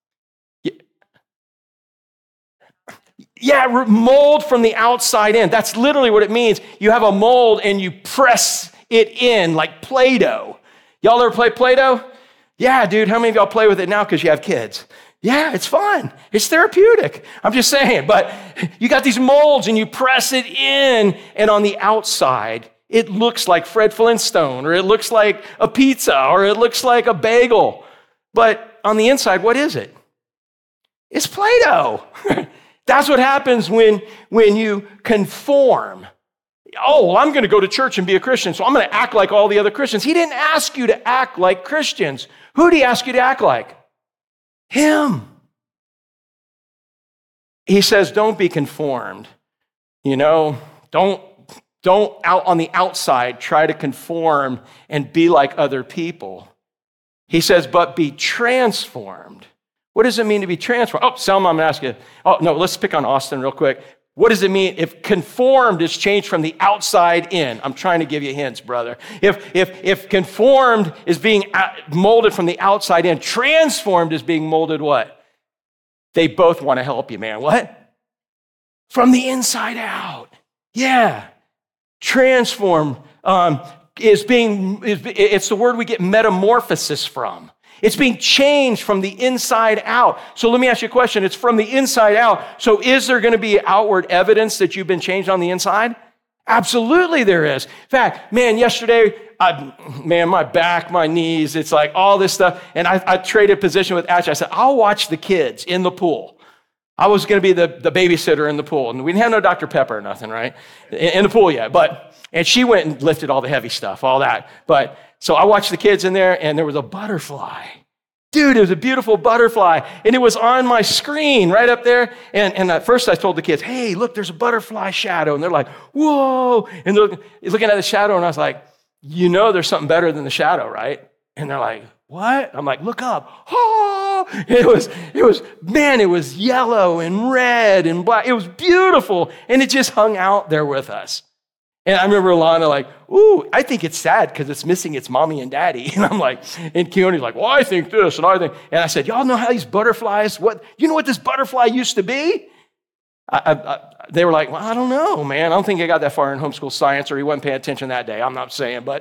Yeah, mold from the outside in. That's literally what it means. You have a mold and you press it in like Play-Doh. Y'all ever play Play-Doh? Yeah, dude, how many of y'all play with it now because you have kids? Yeah, it's fun. It's therapeutic. I'm just saying, but you got these molds and you press it in, and on the outside, it looks like Fred Flintstone, or it looks like a pizza, or it looks like a bagel. But on the inside, what is it? It's Play-Doh. That's what happens when you conform. Oh, well, I'm going to go to church and be a Christian, so I'm going to act like all the other Christians. He didn't ask you to act like Christians. Who did He ask you to act like? Him. He says, don't be conformed. Don't out on the outside try to conform and be like other people. He says, but be transformed. What does it mean to be transformed? Oh, Selma, I'm going to ask you. Oh, no, let's pick on Austin real quick. What does it mean if conformed is changed from the outside in? I'm trying to give you hints, brother. If conformed is being molded from the outside in, transformed is being molded what? They both want to help you, man. What? From the inside out. Yeah. Transformed it's the word we get metamorphosis from. It's being changed from the inside out. So let me ask you a question. It's from the inside out. So is there going to be outward evidence that you've been changed on the inside? Absolutely there is. In fact, man, yesterday, my back, my knees, it's like all this stuff. And I traded position with Ashley. I said, I'll watch the kids in the pool. I was going to be the babysitter in the pool. And we didn't have no Dr. Pepper or nothing, right? In the pool yet. And she went and lifted all the heavy stuff, all that. So I watched the kids in there, and there was a butterfly. Dude, it was a beautiful butterfly. And it was on my screen right up there. And at first I told the kids, hey, look, there's a butterfly shadow. And they're like, whoa. And they're looking at the shadow, and I was like, there's something better than the shadow, right? And they're like, what? I'm like, look up. Oh, it was yellow and red and black. It was beautiful. And it just hung out there with us. And I remember Alana like, ooh, I think it's sad because it's missing its mommy and daddy. And I'm like, and Keone's like, well, I think this and I think. And I said, y'all know how these butterflies, you know what this butterfly used to be? They were like, well, I don't know, man. I don't think I got that far in homeschool science, or he wasn't paying attention that day. I'm not saying, but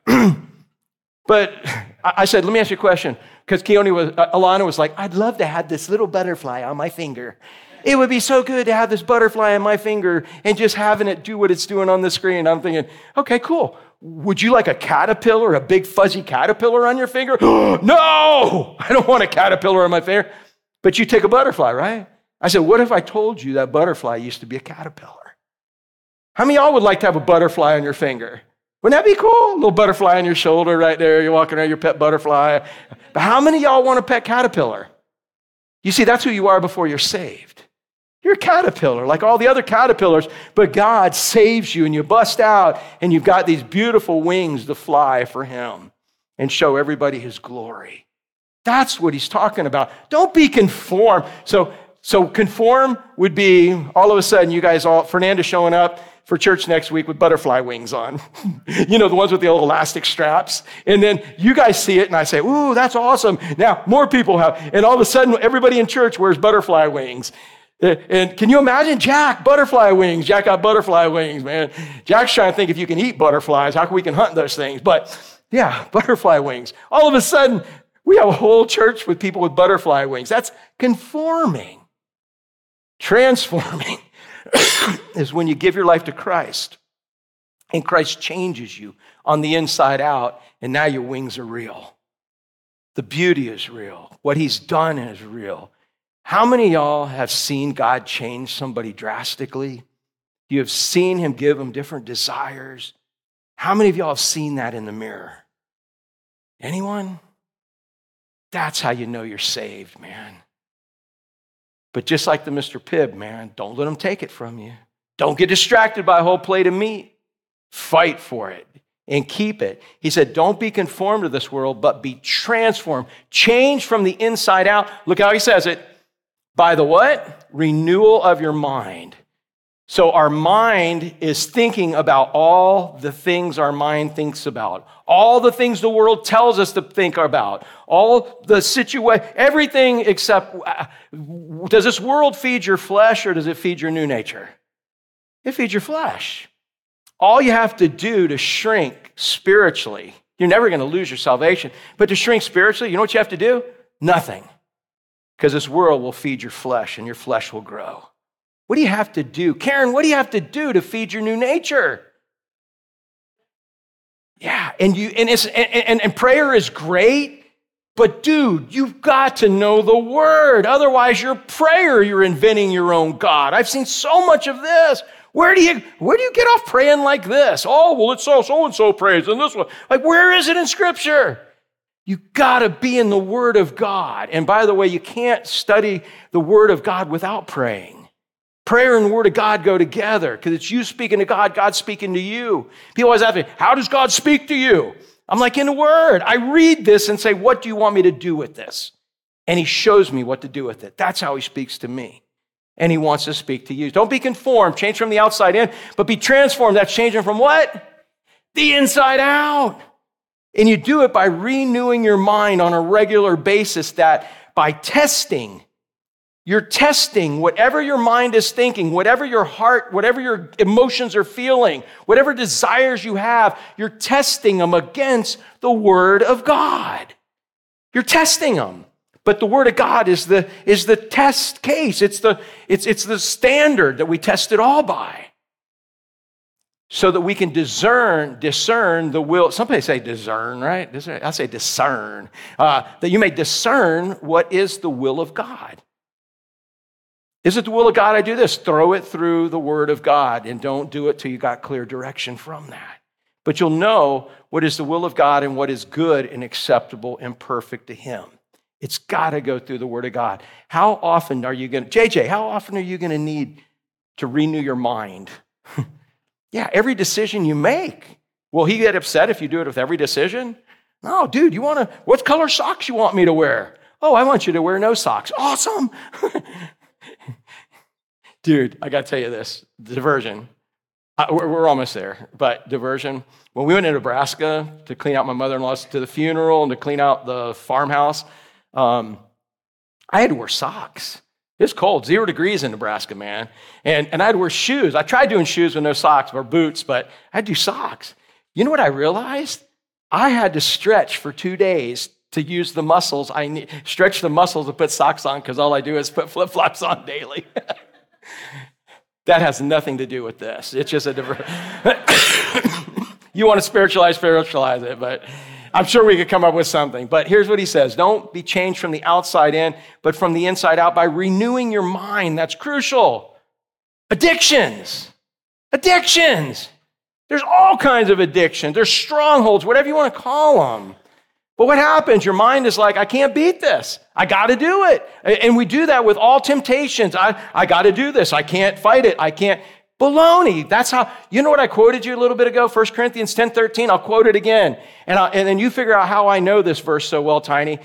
I said, let me ask you a question. Because Alana was like, I'd love to have this little butterfly on my finger. It would be so good to have this butterfly on my finger and just having it do what it's doing on the screen. I'm thinking, okay, cool. Would you like a caterpillar, a big fuzzy caterpillar on your finger? No, I don't want a caterpillar on my finger. But you take a butterfly, right? I said, what if I told you that butterfly used to be a caterpillar? How many of y'all would like to have a butterfly on your finger? Wouldn't that be cool? A little butterfly on your shoulder right there. You're walking around your pet butterfly. But how many of y'all want a pet caterpillar? You see, that's who you are before you're saved. You're a caterpillar, like all the other caterpillars, but God saves you and you bust out and you've got these beautiful wings to fly for him and show everybody his glory. That's what he's talking about. Don't be conformed. So conform would be all of a sudden you guys Fernanda showing up for church next week with butterfly wings on. The ones with the old elastic straps. And then you guys see it and I say, ooh, that's awesome. Now more people have. And all of a sudden everybody in church wears butterfly wings. And can you imagine Jack, butterfly wings? Jack got butterfly wings, man. Jack's trying to think if you can eat butterflies, how can we can hunt those things? But yeah, butterfly wings. All of a sudden, we have a whole church with people with butterfly wings. That's conforming. Transforming is when you give your life to Christ and Christ changes you on the inside out, and now your wings are real. The beauty is real. What he's done is real. How many of y'all have seen God change somebody drastically? You have seen him give them different desires. How many of y'all have seen that in the mirror? Anyone? That's how you know you're saved, man. But just like the Mr. Pibb, man, don't let him take it from you. Don't get distracted by a whole plate of meat. Fight for it and keep it. He said, don't be conformed to this world, but be transformed. Change from the inside out. Look how he says it. By the what? Renewal of your mind. So our mind is thinking about all the things our mind thinks about, all the things the world tells us to think about, all the situation, everything except, does this world feed your flesh or does it feed your new nature? It feeds your flesh. All you have to do to shrink spiritually, you're never going to lose your salvation, but to shrink spiritually, you know what you have to do? Nothing. Because this world will feed your flesh and your flesh will grow. What do you have to do? Karen, what do you have to do to feed your new nature? Yeah, and prayer is great, but dude, you've got to know the word. Otherwise, your prayer, you're inventing your own God. I've seen so much of this. Where do you get off praying like this? Oh, well, it's so-and-so prays and this one. Like, where is it in Scripture? You got to be in the Word of God. And by the way, you can't study the Word of God without praying. Prayer and the word of God go together because it's you speaking to God, God speaking to you. People always ask me, how does God speak to you? I'm like, in the word. I read this and say, what do you want me to do with this? And he shows me what to do with it. That's how he speaks to me. And he wants to speak to you. Don't be conformed, change from the outside in, but be transformed. That's changing from what? The inside out. And you do it by renewing your mind on a regular basis, that by testing, you're testing whatever your mind is thinking, whatever your heart, whatever your emotions are feeling, whatever desires you have, you're testing them against the Word of God. You're testing them. But the Word of God is the test case. It's the standard that we test it all by. So that we can discern the will. Somebody say discern, right? I say discern. That you may discern what is the will of God. Is it the will of God I do this? Throw it through the Word of God and don't do it till you got clear direction from that. But you'll know what is the will of God and what is good and acceptable and perfect to Him. It's got to go through the Word of God. How often are you going to, JJ, how often are you going to need to renew your mind? Yeah, every decision you make. Will He get upset if you do it with every decision? No, dude, what color socks you want me to wear? Oh, I want you to wear no socks. Awesome. Dude, I got to tell you this, diversion. We're almost there, but diversion. When we went to Nebraska to clean out my mother-in-law's to the funeral and to clean out the farmhouse, I had to wear socks. It's cold, 0 degrees in Nebraska, man. And I had to wear shoes. I tried doing shoes with no socks or boots, but I had to do socks. You know what I realized? I had to stretch for 2 days to use the muscles. Stretch the muscles to put socks on because all I do is put flip-flops on daily. That has nothing to do with this. It's just a different... You want to spiritualize it, but I'm sure we could come up with something. But here's what he says. Don't be changed from the outside in, but from the inside out by renewing your mind. That's crucial. Addictions. There's all kinds of addictions. There's strongholds, whatever you want to call them. But what happens? Your mind is like, I can't beat this. I got to do it. And we do that with all temptations. I got to do this. I can't fight it. I can't. Baloney. That's how, you know what I quoted you a little bit ago? 1 Corinthians 10:13. I'll quote it again. And then you figure out how I know this verse so well, Tiny.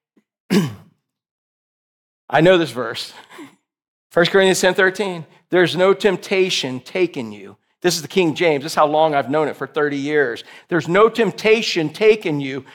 I know this verse. 1 Corinthians 10:13. There's no temptation taken you. This is the King James. This is how long I've known it, for 30 years. There's no temptation taken you.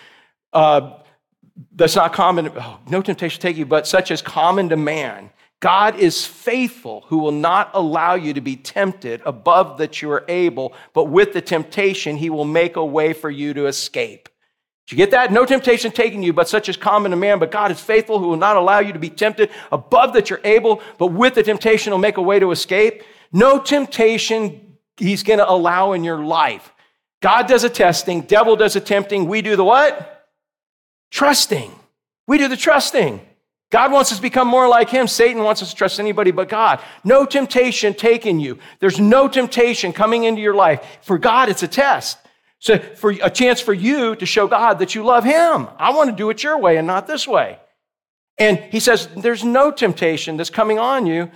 That's not common. No temptation take you, but such as common to man. God is faithful, who will not allow you to be tempted above that you are able, but with the temptation, He will make a way for you to escape. Did you get that? No temptation taking you, but such as common to man. But God is faithful, who will not allow you to be tempted above that you're able, but with the temptation, He'll make a way to escape. No temptation He's going to allow in your life. God does the testing, devil does the tempting. We do the what? Trusting. We do the trusting. God wants us to become more like Him. Satan wants us to trust anybody but God. No temptation taking you. There's no temptation coming into your life. For God, it's a test. So for a chance for you to show God that you love Him. I want to do it your way and not this way. And He says there's no temptation that's coming on you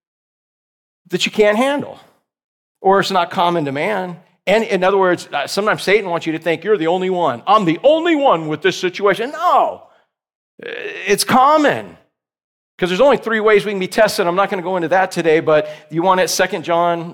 that you can't handle. Or it's not common to man. And in other words, sometimes Satan wants you to think you're the only one. I'm the only one with this situation. No, it's common. Because there's only 3 ways we can be tested. I'm not going to go into that today, but you want it 1 John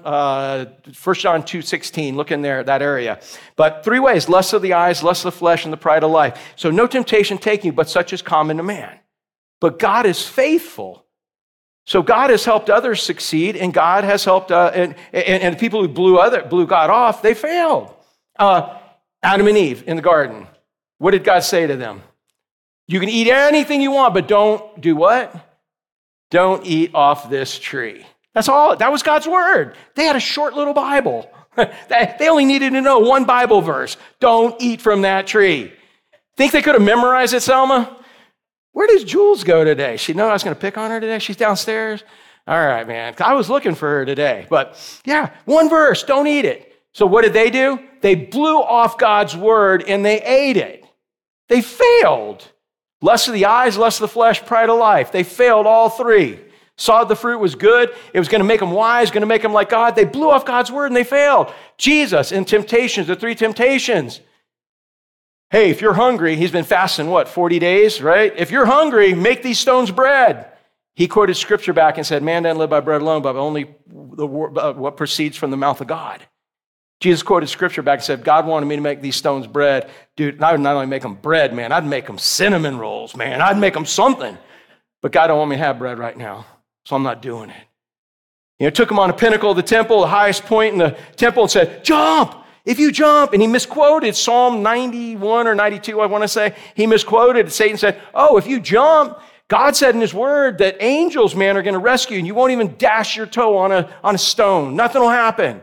2:16. Look in there, that area. But 3 ways: lust of the eyes, lust of the flesh, and the pride of life. So no temptation taking you, but such is common to man. But God is faithful. So God has helped others succeed, and God has helped, and the people who blew God off, they failed. Adam and Eve in the garden. What did God say to them? You can eat anything you want, but don't do what? Don't eat off this tree. That's all. That was God's word. They had a short little Bible. They only needed to know 1 Bible verse. Don't eat from that tree. Think they could have memorized it, Selma? Where does Jules go today? She know I was going to pick on her today? She's downstairs? All right, man. I was looking for her today. But yeah, 1 verse, don't eat it. So what did they do? They blew off God's word and they ate it. They failed. Lust of the eyes, lust of the flesh, pride of life. They failed all 3. saw the fruit was good. It was going to make them wise, going to make them like God. They blew off God's word and they failed. Jesus in temptations, the 3 temptations. Hey, if you're hungry, he's been fasting, 40 days, right? If you're hungry, make these stones bread. He quoted scripture back and said, man doesn't live by bread alone, but only what proceeds from the mouth of God. Jesus quoted scripture back and said, God wanted me to make these stones bread. Dude, I would not only make them bread, man, I'd make them cinnamon rolls, man. I'd make them something. But God don't want me to have bread right now, so I'm not doing it. Took him on a pinnacle of the temple, the highest point in the temple, and said, jump. If you jump, and he misquoted Psalm 91 or 92, I want to say. He misquoted. Satan said, if you jump, God said in his word that angels, man, are going to rescue you, and you won't even dash your toe on a stone. Nothing will happen.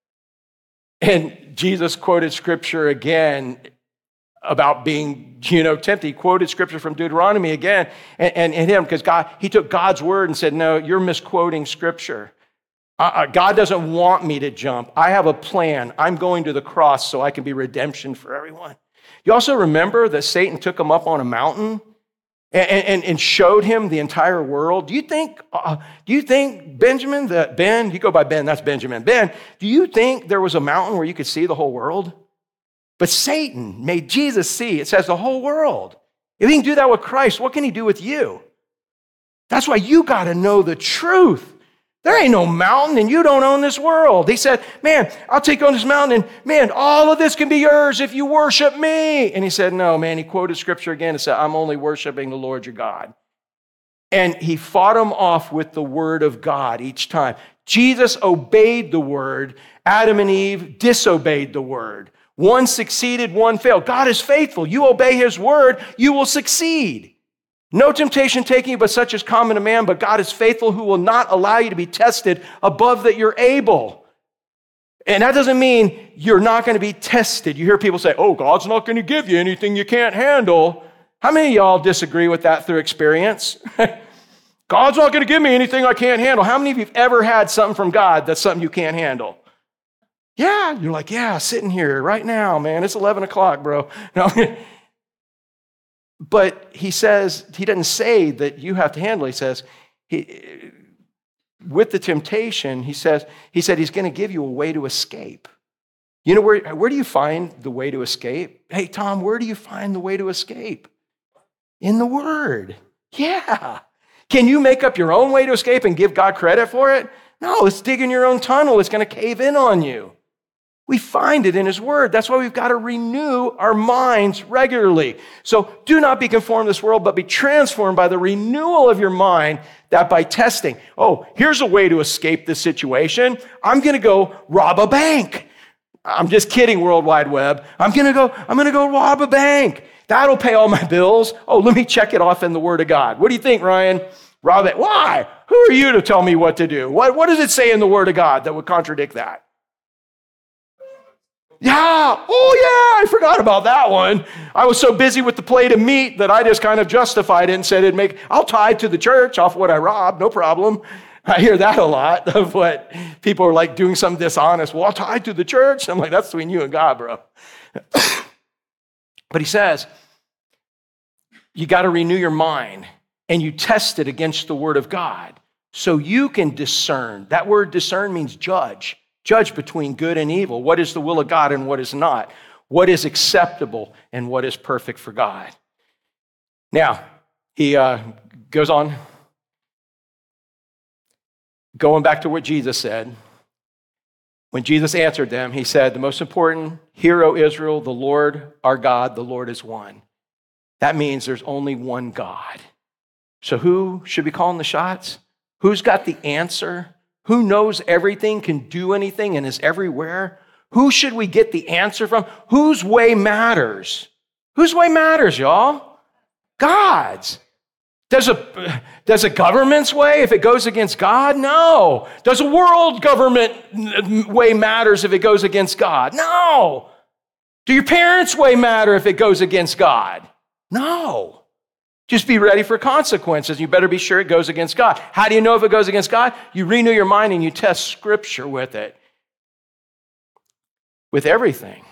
And Jesus quoted scripture again about being, tempted. He quoted scripture from Deuteronomy again, and him, because he took God's word and said, no, you're misquoting scripture. God doesn't want me to jump. I have a plan. I'm going to the cross so I can be redemption for everyone. You also remember that Satan took him up on a mountain and showed him the entire world. Do you think Benjamin, Ben, you go by Ben, that's Benjamin. Ben, do you think there was a mountain where you could see the whole world? But Satan made Jesus see, it says, the whole world. If he can do that with Christ, what can he do with you? That's why you got to know the truth. There ain't no mountain, and you don't own this world. He said, man, I'll take on this mountain, and man, all of this can be yours if you worship me. And he said, no, man. He quoted scripture again and said, I'm only worshiping the Lord your God. And he fought him off with the word of God each time. Jesus obeyed the word. Adam and Eve disobeyed the word. One succeeded, one failed. God is faithful. You obey his word, you will succeed. No temptation taking you but such as common to man, but God is faithful, who will not allow you to be tested above that you're able. And that doesn't mean you're not going to be tested. You hear people say, God's not going to give you anything you can't handle. How many of y'all disagree with that through experience? God's not going to give me anything I can't handle. How many of you have ever had something from God that's something you can't handle? Yeah, you're like, yeah, sitting here right now, man. It's 11 o'clock, bro. No. But he says, he doesn't say that you have to handle it. He says, with the temptation, he said he's going to give you a way to escape. You know, where do you find the way to escape? Hey, Tom, where do you find the way to escape? In the Word. Yeah. Can you make up your own way to escape and give God credit for it? No, it's digging your own tunnel. It's going to cave in on you. We find it in his word. That's why we've got to renew our minds regularly. So do not be conformed to this world, but be transformed by the renewal of your mind, that by testing, here's a way to escape this situation. I'm going to go rob a bank. I'm just kidding, World Wide Web. I'm going to go rob a bank. That'll pay all my bills. Let me check it off in the Word of God. What do you think, Ryan? Rob it. Why? Who are you to tell me what to do? What does it say in the Word of God that would contradict that? Yeah, I forgot about that one. I was so busy with the plate of meat that I just kind of justified it and said, I'll tithe to the church off what I robbed, no problem. I hear that a lot of what people are like doing something dishonest. Well, I'll tithe to the church. I'm like, that's between you and God, bro. But he says, you got to renew your mind and you test it against the word of God so you can discern. That word discern means judge. Judge between good and evil. What is the will of God and what is not? What is acceptable and what is perfect for God? Now, he goes on, going back to what Jesus said. When Jesus answered them, he said, the most important, hear, O Israel, the Lord our God, the Lord is one. That means there's only one God. So who should be calling the shots? Who's got the answer? Who knows everything, can do anything, and is everywhere? Who should we get the answer from? Whose way matters? Whose way matters, y'all? God's. Does a government's way if it goes against God? No. Does a world government way matters if it goes against God? No. Do your parents' way matter if it goes against God? No. Just be ready for consequences. You better be sure it goes against God. How do you know if it goes against God? You renew your mind and you test Scripture with it. With everything.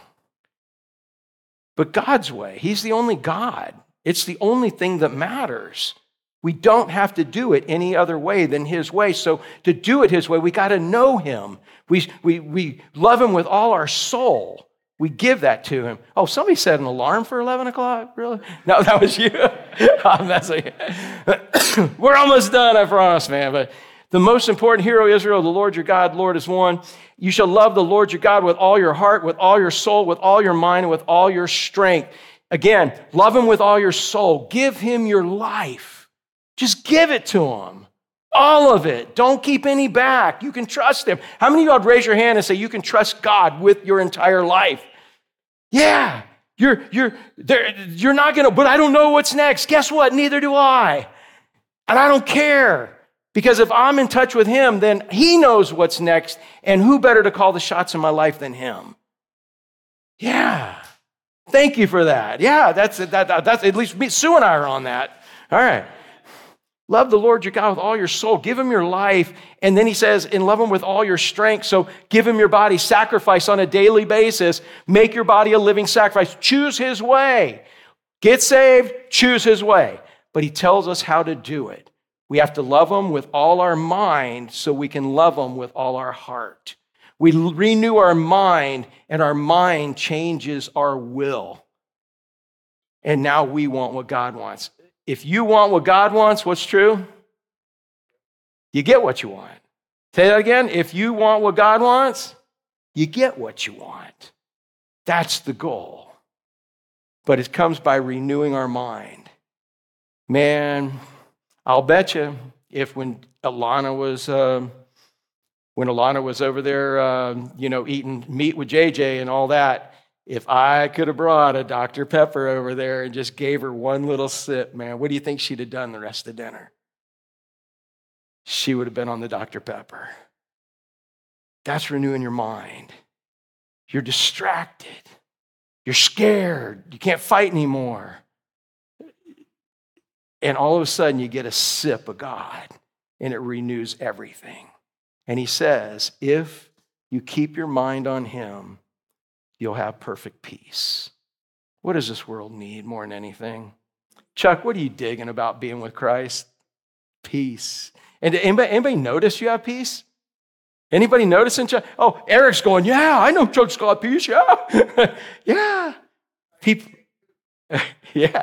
But God's way, He's the only God. It's the only thing that matters. We don't have to do it any other way than his way. So to do it his way, we got to know him. We love him with all our soul. We give that to him. Oh, somebody set an alarm for 11 o'clock? Really? No, that was you. I'm messing. We're almost done, I promise, man. But the most important hero, Israel, the Lord your God, Lord is one. You shall love the Lord your God with all your heart, with all your soul, with all your mind, and with all your strength. Again, love him with all your soul. Give him your life. Just give it to him. All of it. Don't keep any back. You can trust him. How many of you would raise your hand and say you can trust God with your entire life? Yeah. You're not going to, but I don't know what's next. Guess what? Neither do I. And I don't care. Because if I'm in touch with him, then he knows what's next. And who better to call the shots in my life than him? Yeah. Thank you for that. Yeah, that's at least me, Sue and I are on that. All right. Love the Lord your God with all your soul. Give him your life. And then he says, and love him with all your strength. So give him your body. Sacrifice on a daily basis. Make your body a living sacrifice. Choose his way. Get saved, choose his way. But he tells us how to do it. We have to love him with all our mind so we can love him with all our heart. We renew our mind, and our mind changes our will. And now we want what God wants. If you want what God wants, what's true? You get what you want. Say that again. If you want what God wants, you get what you want. That's the goal. But it comes by renewing our mind. Man, I'll bet you if when Alana was over there, eating meat with JJ and all that, if I could have brought a Dr. Pepper over there and just gave her one little sip, man, what do you think she'd have done the rest of dinner? She would have been on the Dr. Pepper. That's renewing your mind. You're distracted. You're scared. You can't fight anymore. And all of a sudden, you get a sip of God, and it renews everything. And he says, if you keep your mind on him, you'll have perfect peace. What does this world need more than anything? Chuck, what are you digging about being with Christ? Peace. And anybody notice you have peace? Anybody noticing Chuck? Oh, Eric's going, yeah, I know Chuck's got peace, yeah. Yeah. People, yeah.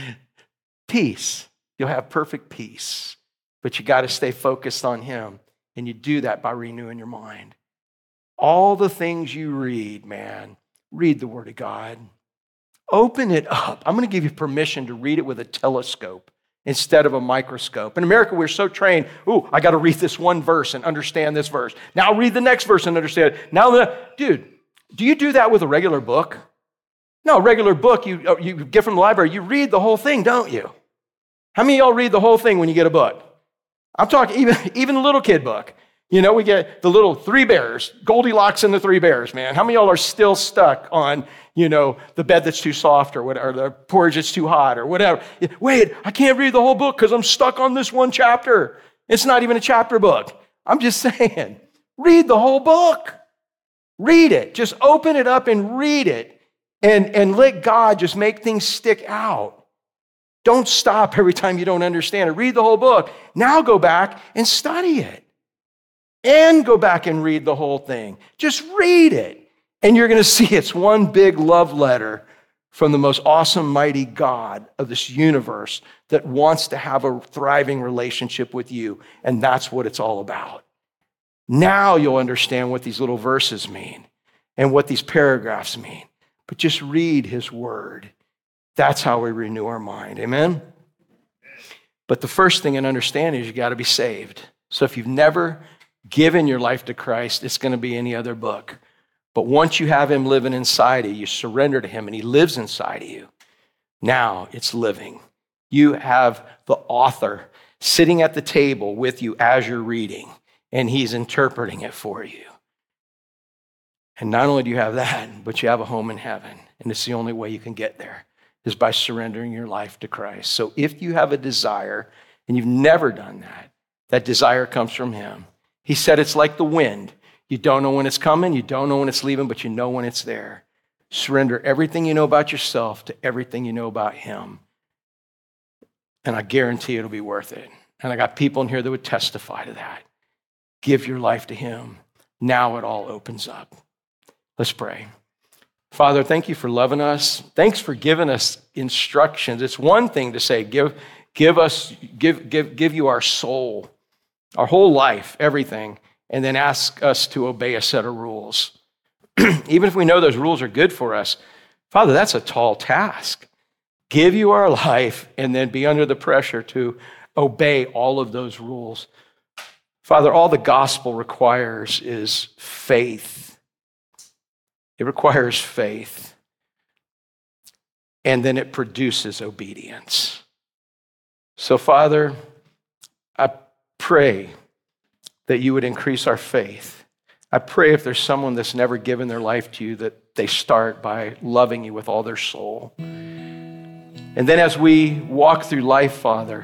Peace. You'll have perfect peace. But you got to stay focused on him. And you do that by renewing your mind. All the things you read, man, read the Word of God. Open it up. I'm going to give you permission to read it with a telescope instead of a microscope. In America, we're so trained, I got to read this one verse and understand this verse. Now read the next verse and understand it. Dude, do you do that with a regular book? No, a regular book you get from the library, you read the whole thing, don't you? How many of y'all read the whole thing when you get a book? I'm talking even a little kid book. You know, we get the little Three Bears, Goldilocks and the Three Bears, man. How many of y'all are still stuck on, the bed that's too soft or whatever, or the porridge that's too hot or whatever? Wait, I can't read the whole book because I'm stuck on this one chapter. It's not even a chapter book. I'm just saying, read the whole book. Read it. Just open it up and read it and let God just make things stick out. Don't stop every time you don't understand it. Read the whole book. Now go back and study it. And go back and read the whole thing. Just read it. And you're going to see it's one big love letter from the most awesome, mighty God of this universe that wants to have a thriving relationship with you. And that's what it's all about. Now you'll understand what these little verses mean and what these paragraphs mean. But just read his word. That's how we renew our mind. Amen? But the first thing in understanding is you got to be saved. So if you've never given your life to Christ, it's going to be any other book. But once you have him living inside of you, you surrender to him and he lives inside of you. Now it's living. You have the author sitting at the table with you as you're reading, and he's interpreting it for you. And not only do you have that, but you have a home in heaven. And it's the only way you can get there is by surrendering your life to Christ. So if you have a desire and you've never done that, that desire comes from him. He said it's like the wind. You don't know when it's coming, you don't know when it's leaving, but you know when it's there. Surrender everything you know about yourself to everything you know about him. And I guarantee it'll be worth it. And I got people in here that would testify to that. Give your life to him. Now it all opens up. Let's pray. Father, thank you for loving us. Thanks for giving us instructions. It's one thing to say, give you our soul, our whole life, everything, and then ask us to obey a set of rules. Even if we know those rules are good for us, Father, that's a tall task. Give you our life and then be under the pressure to obey all of those rules. Father, all the gospel requires is faith. It requires faith. And then it produces obedience. So, Father, I pray that you would increase our faith. I pray if there's someone that's never given their life to you, that they start by loving you with all their soul. And then as we walk through life, Father,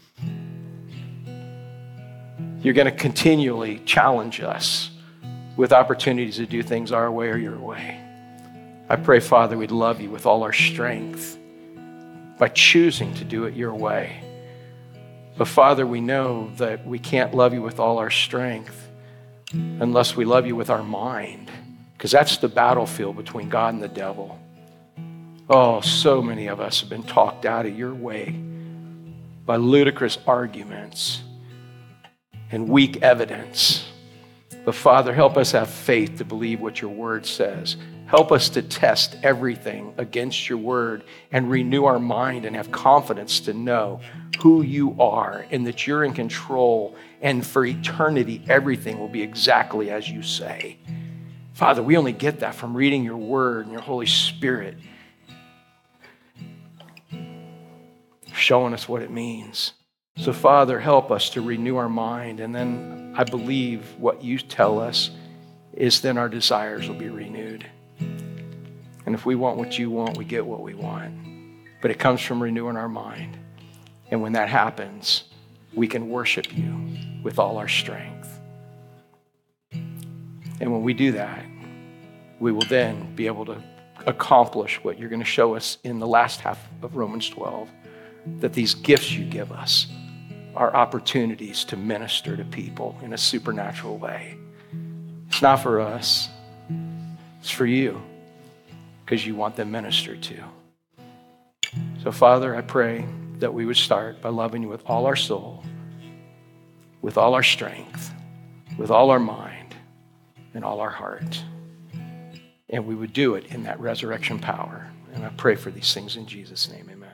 you're going to continually challenge us with opportunities to do things our way or your way. I pray, Father, we'd love you with all our strength by choosing to do it your way. But Father, we know that we can't love you with all our strength unless we love you with our mind, because that's the battlefield between God and the devil. Oh, so many of us have been talked out of your way by ludicrous arguments and weak evidence. But Father, help us have faith to believe what your word says. Help us to test everything against your word and renew our mind and have confidence to know who you are and that you're in control, and for eternity, everything will be exactly as you say. Father, we only get that from reading your word and your Holy Spirit showing us what it means. So Father, help us to renew our mind, and then I believe what you tell us is then our desires will be renewed. And if we want what you want, we get what we want. But it comes from renewing our mind. And when that happens, we can worship you with all our strength. And when we do that, we will then be able to accomplish what you're going to show us in the last half of Romans 12, that these gifts you give us are opportunities to minister to people in a supernatural way. It's not for us. It's for you, because you want them ministered to. So, Father, I pray that we would start by loving you with all our soul, with all our strength, with all our mind, and all our heart. And we would do it in that resurrection power. And I pray for these things in Jesus' name, amen.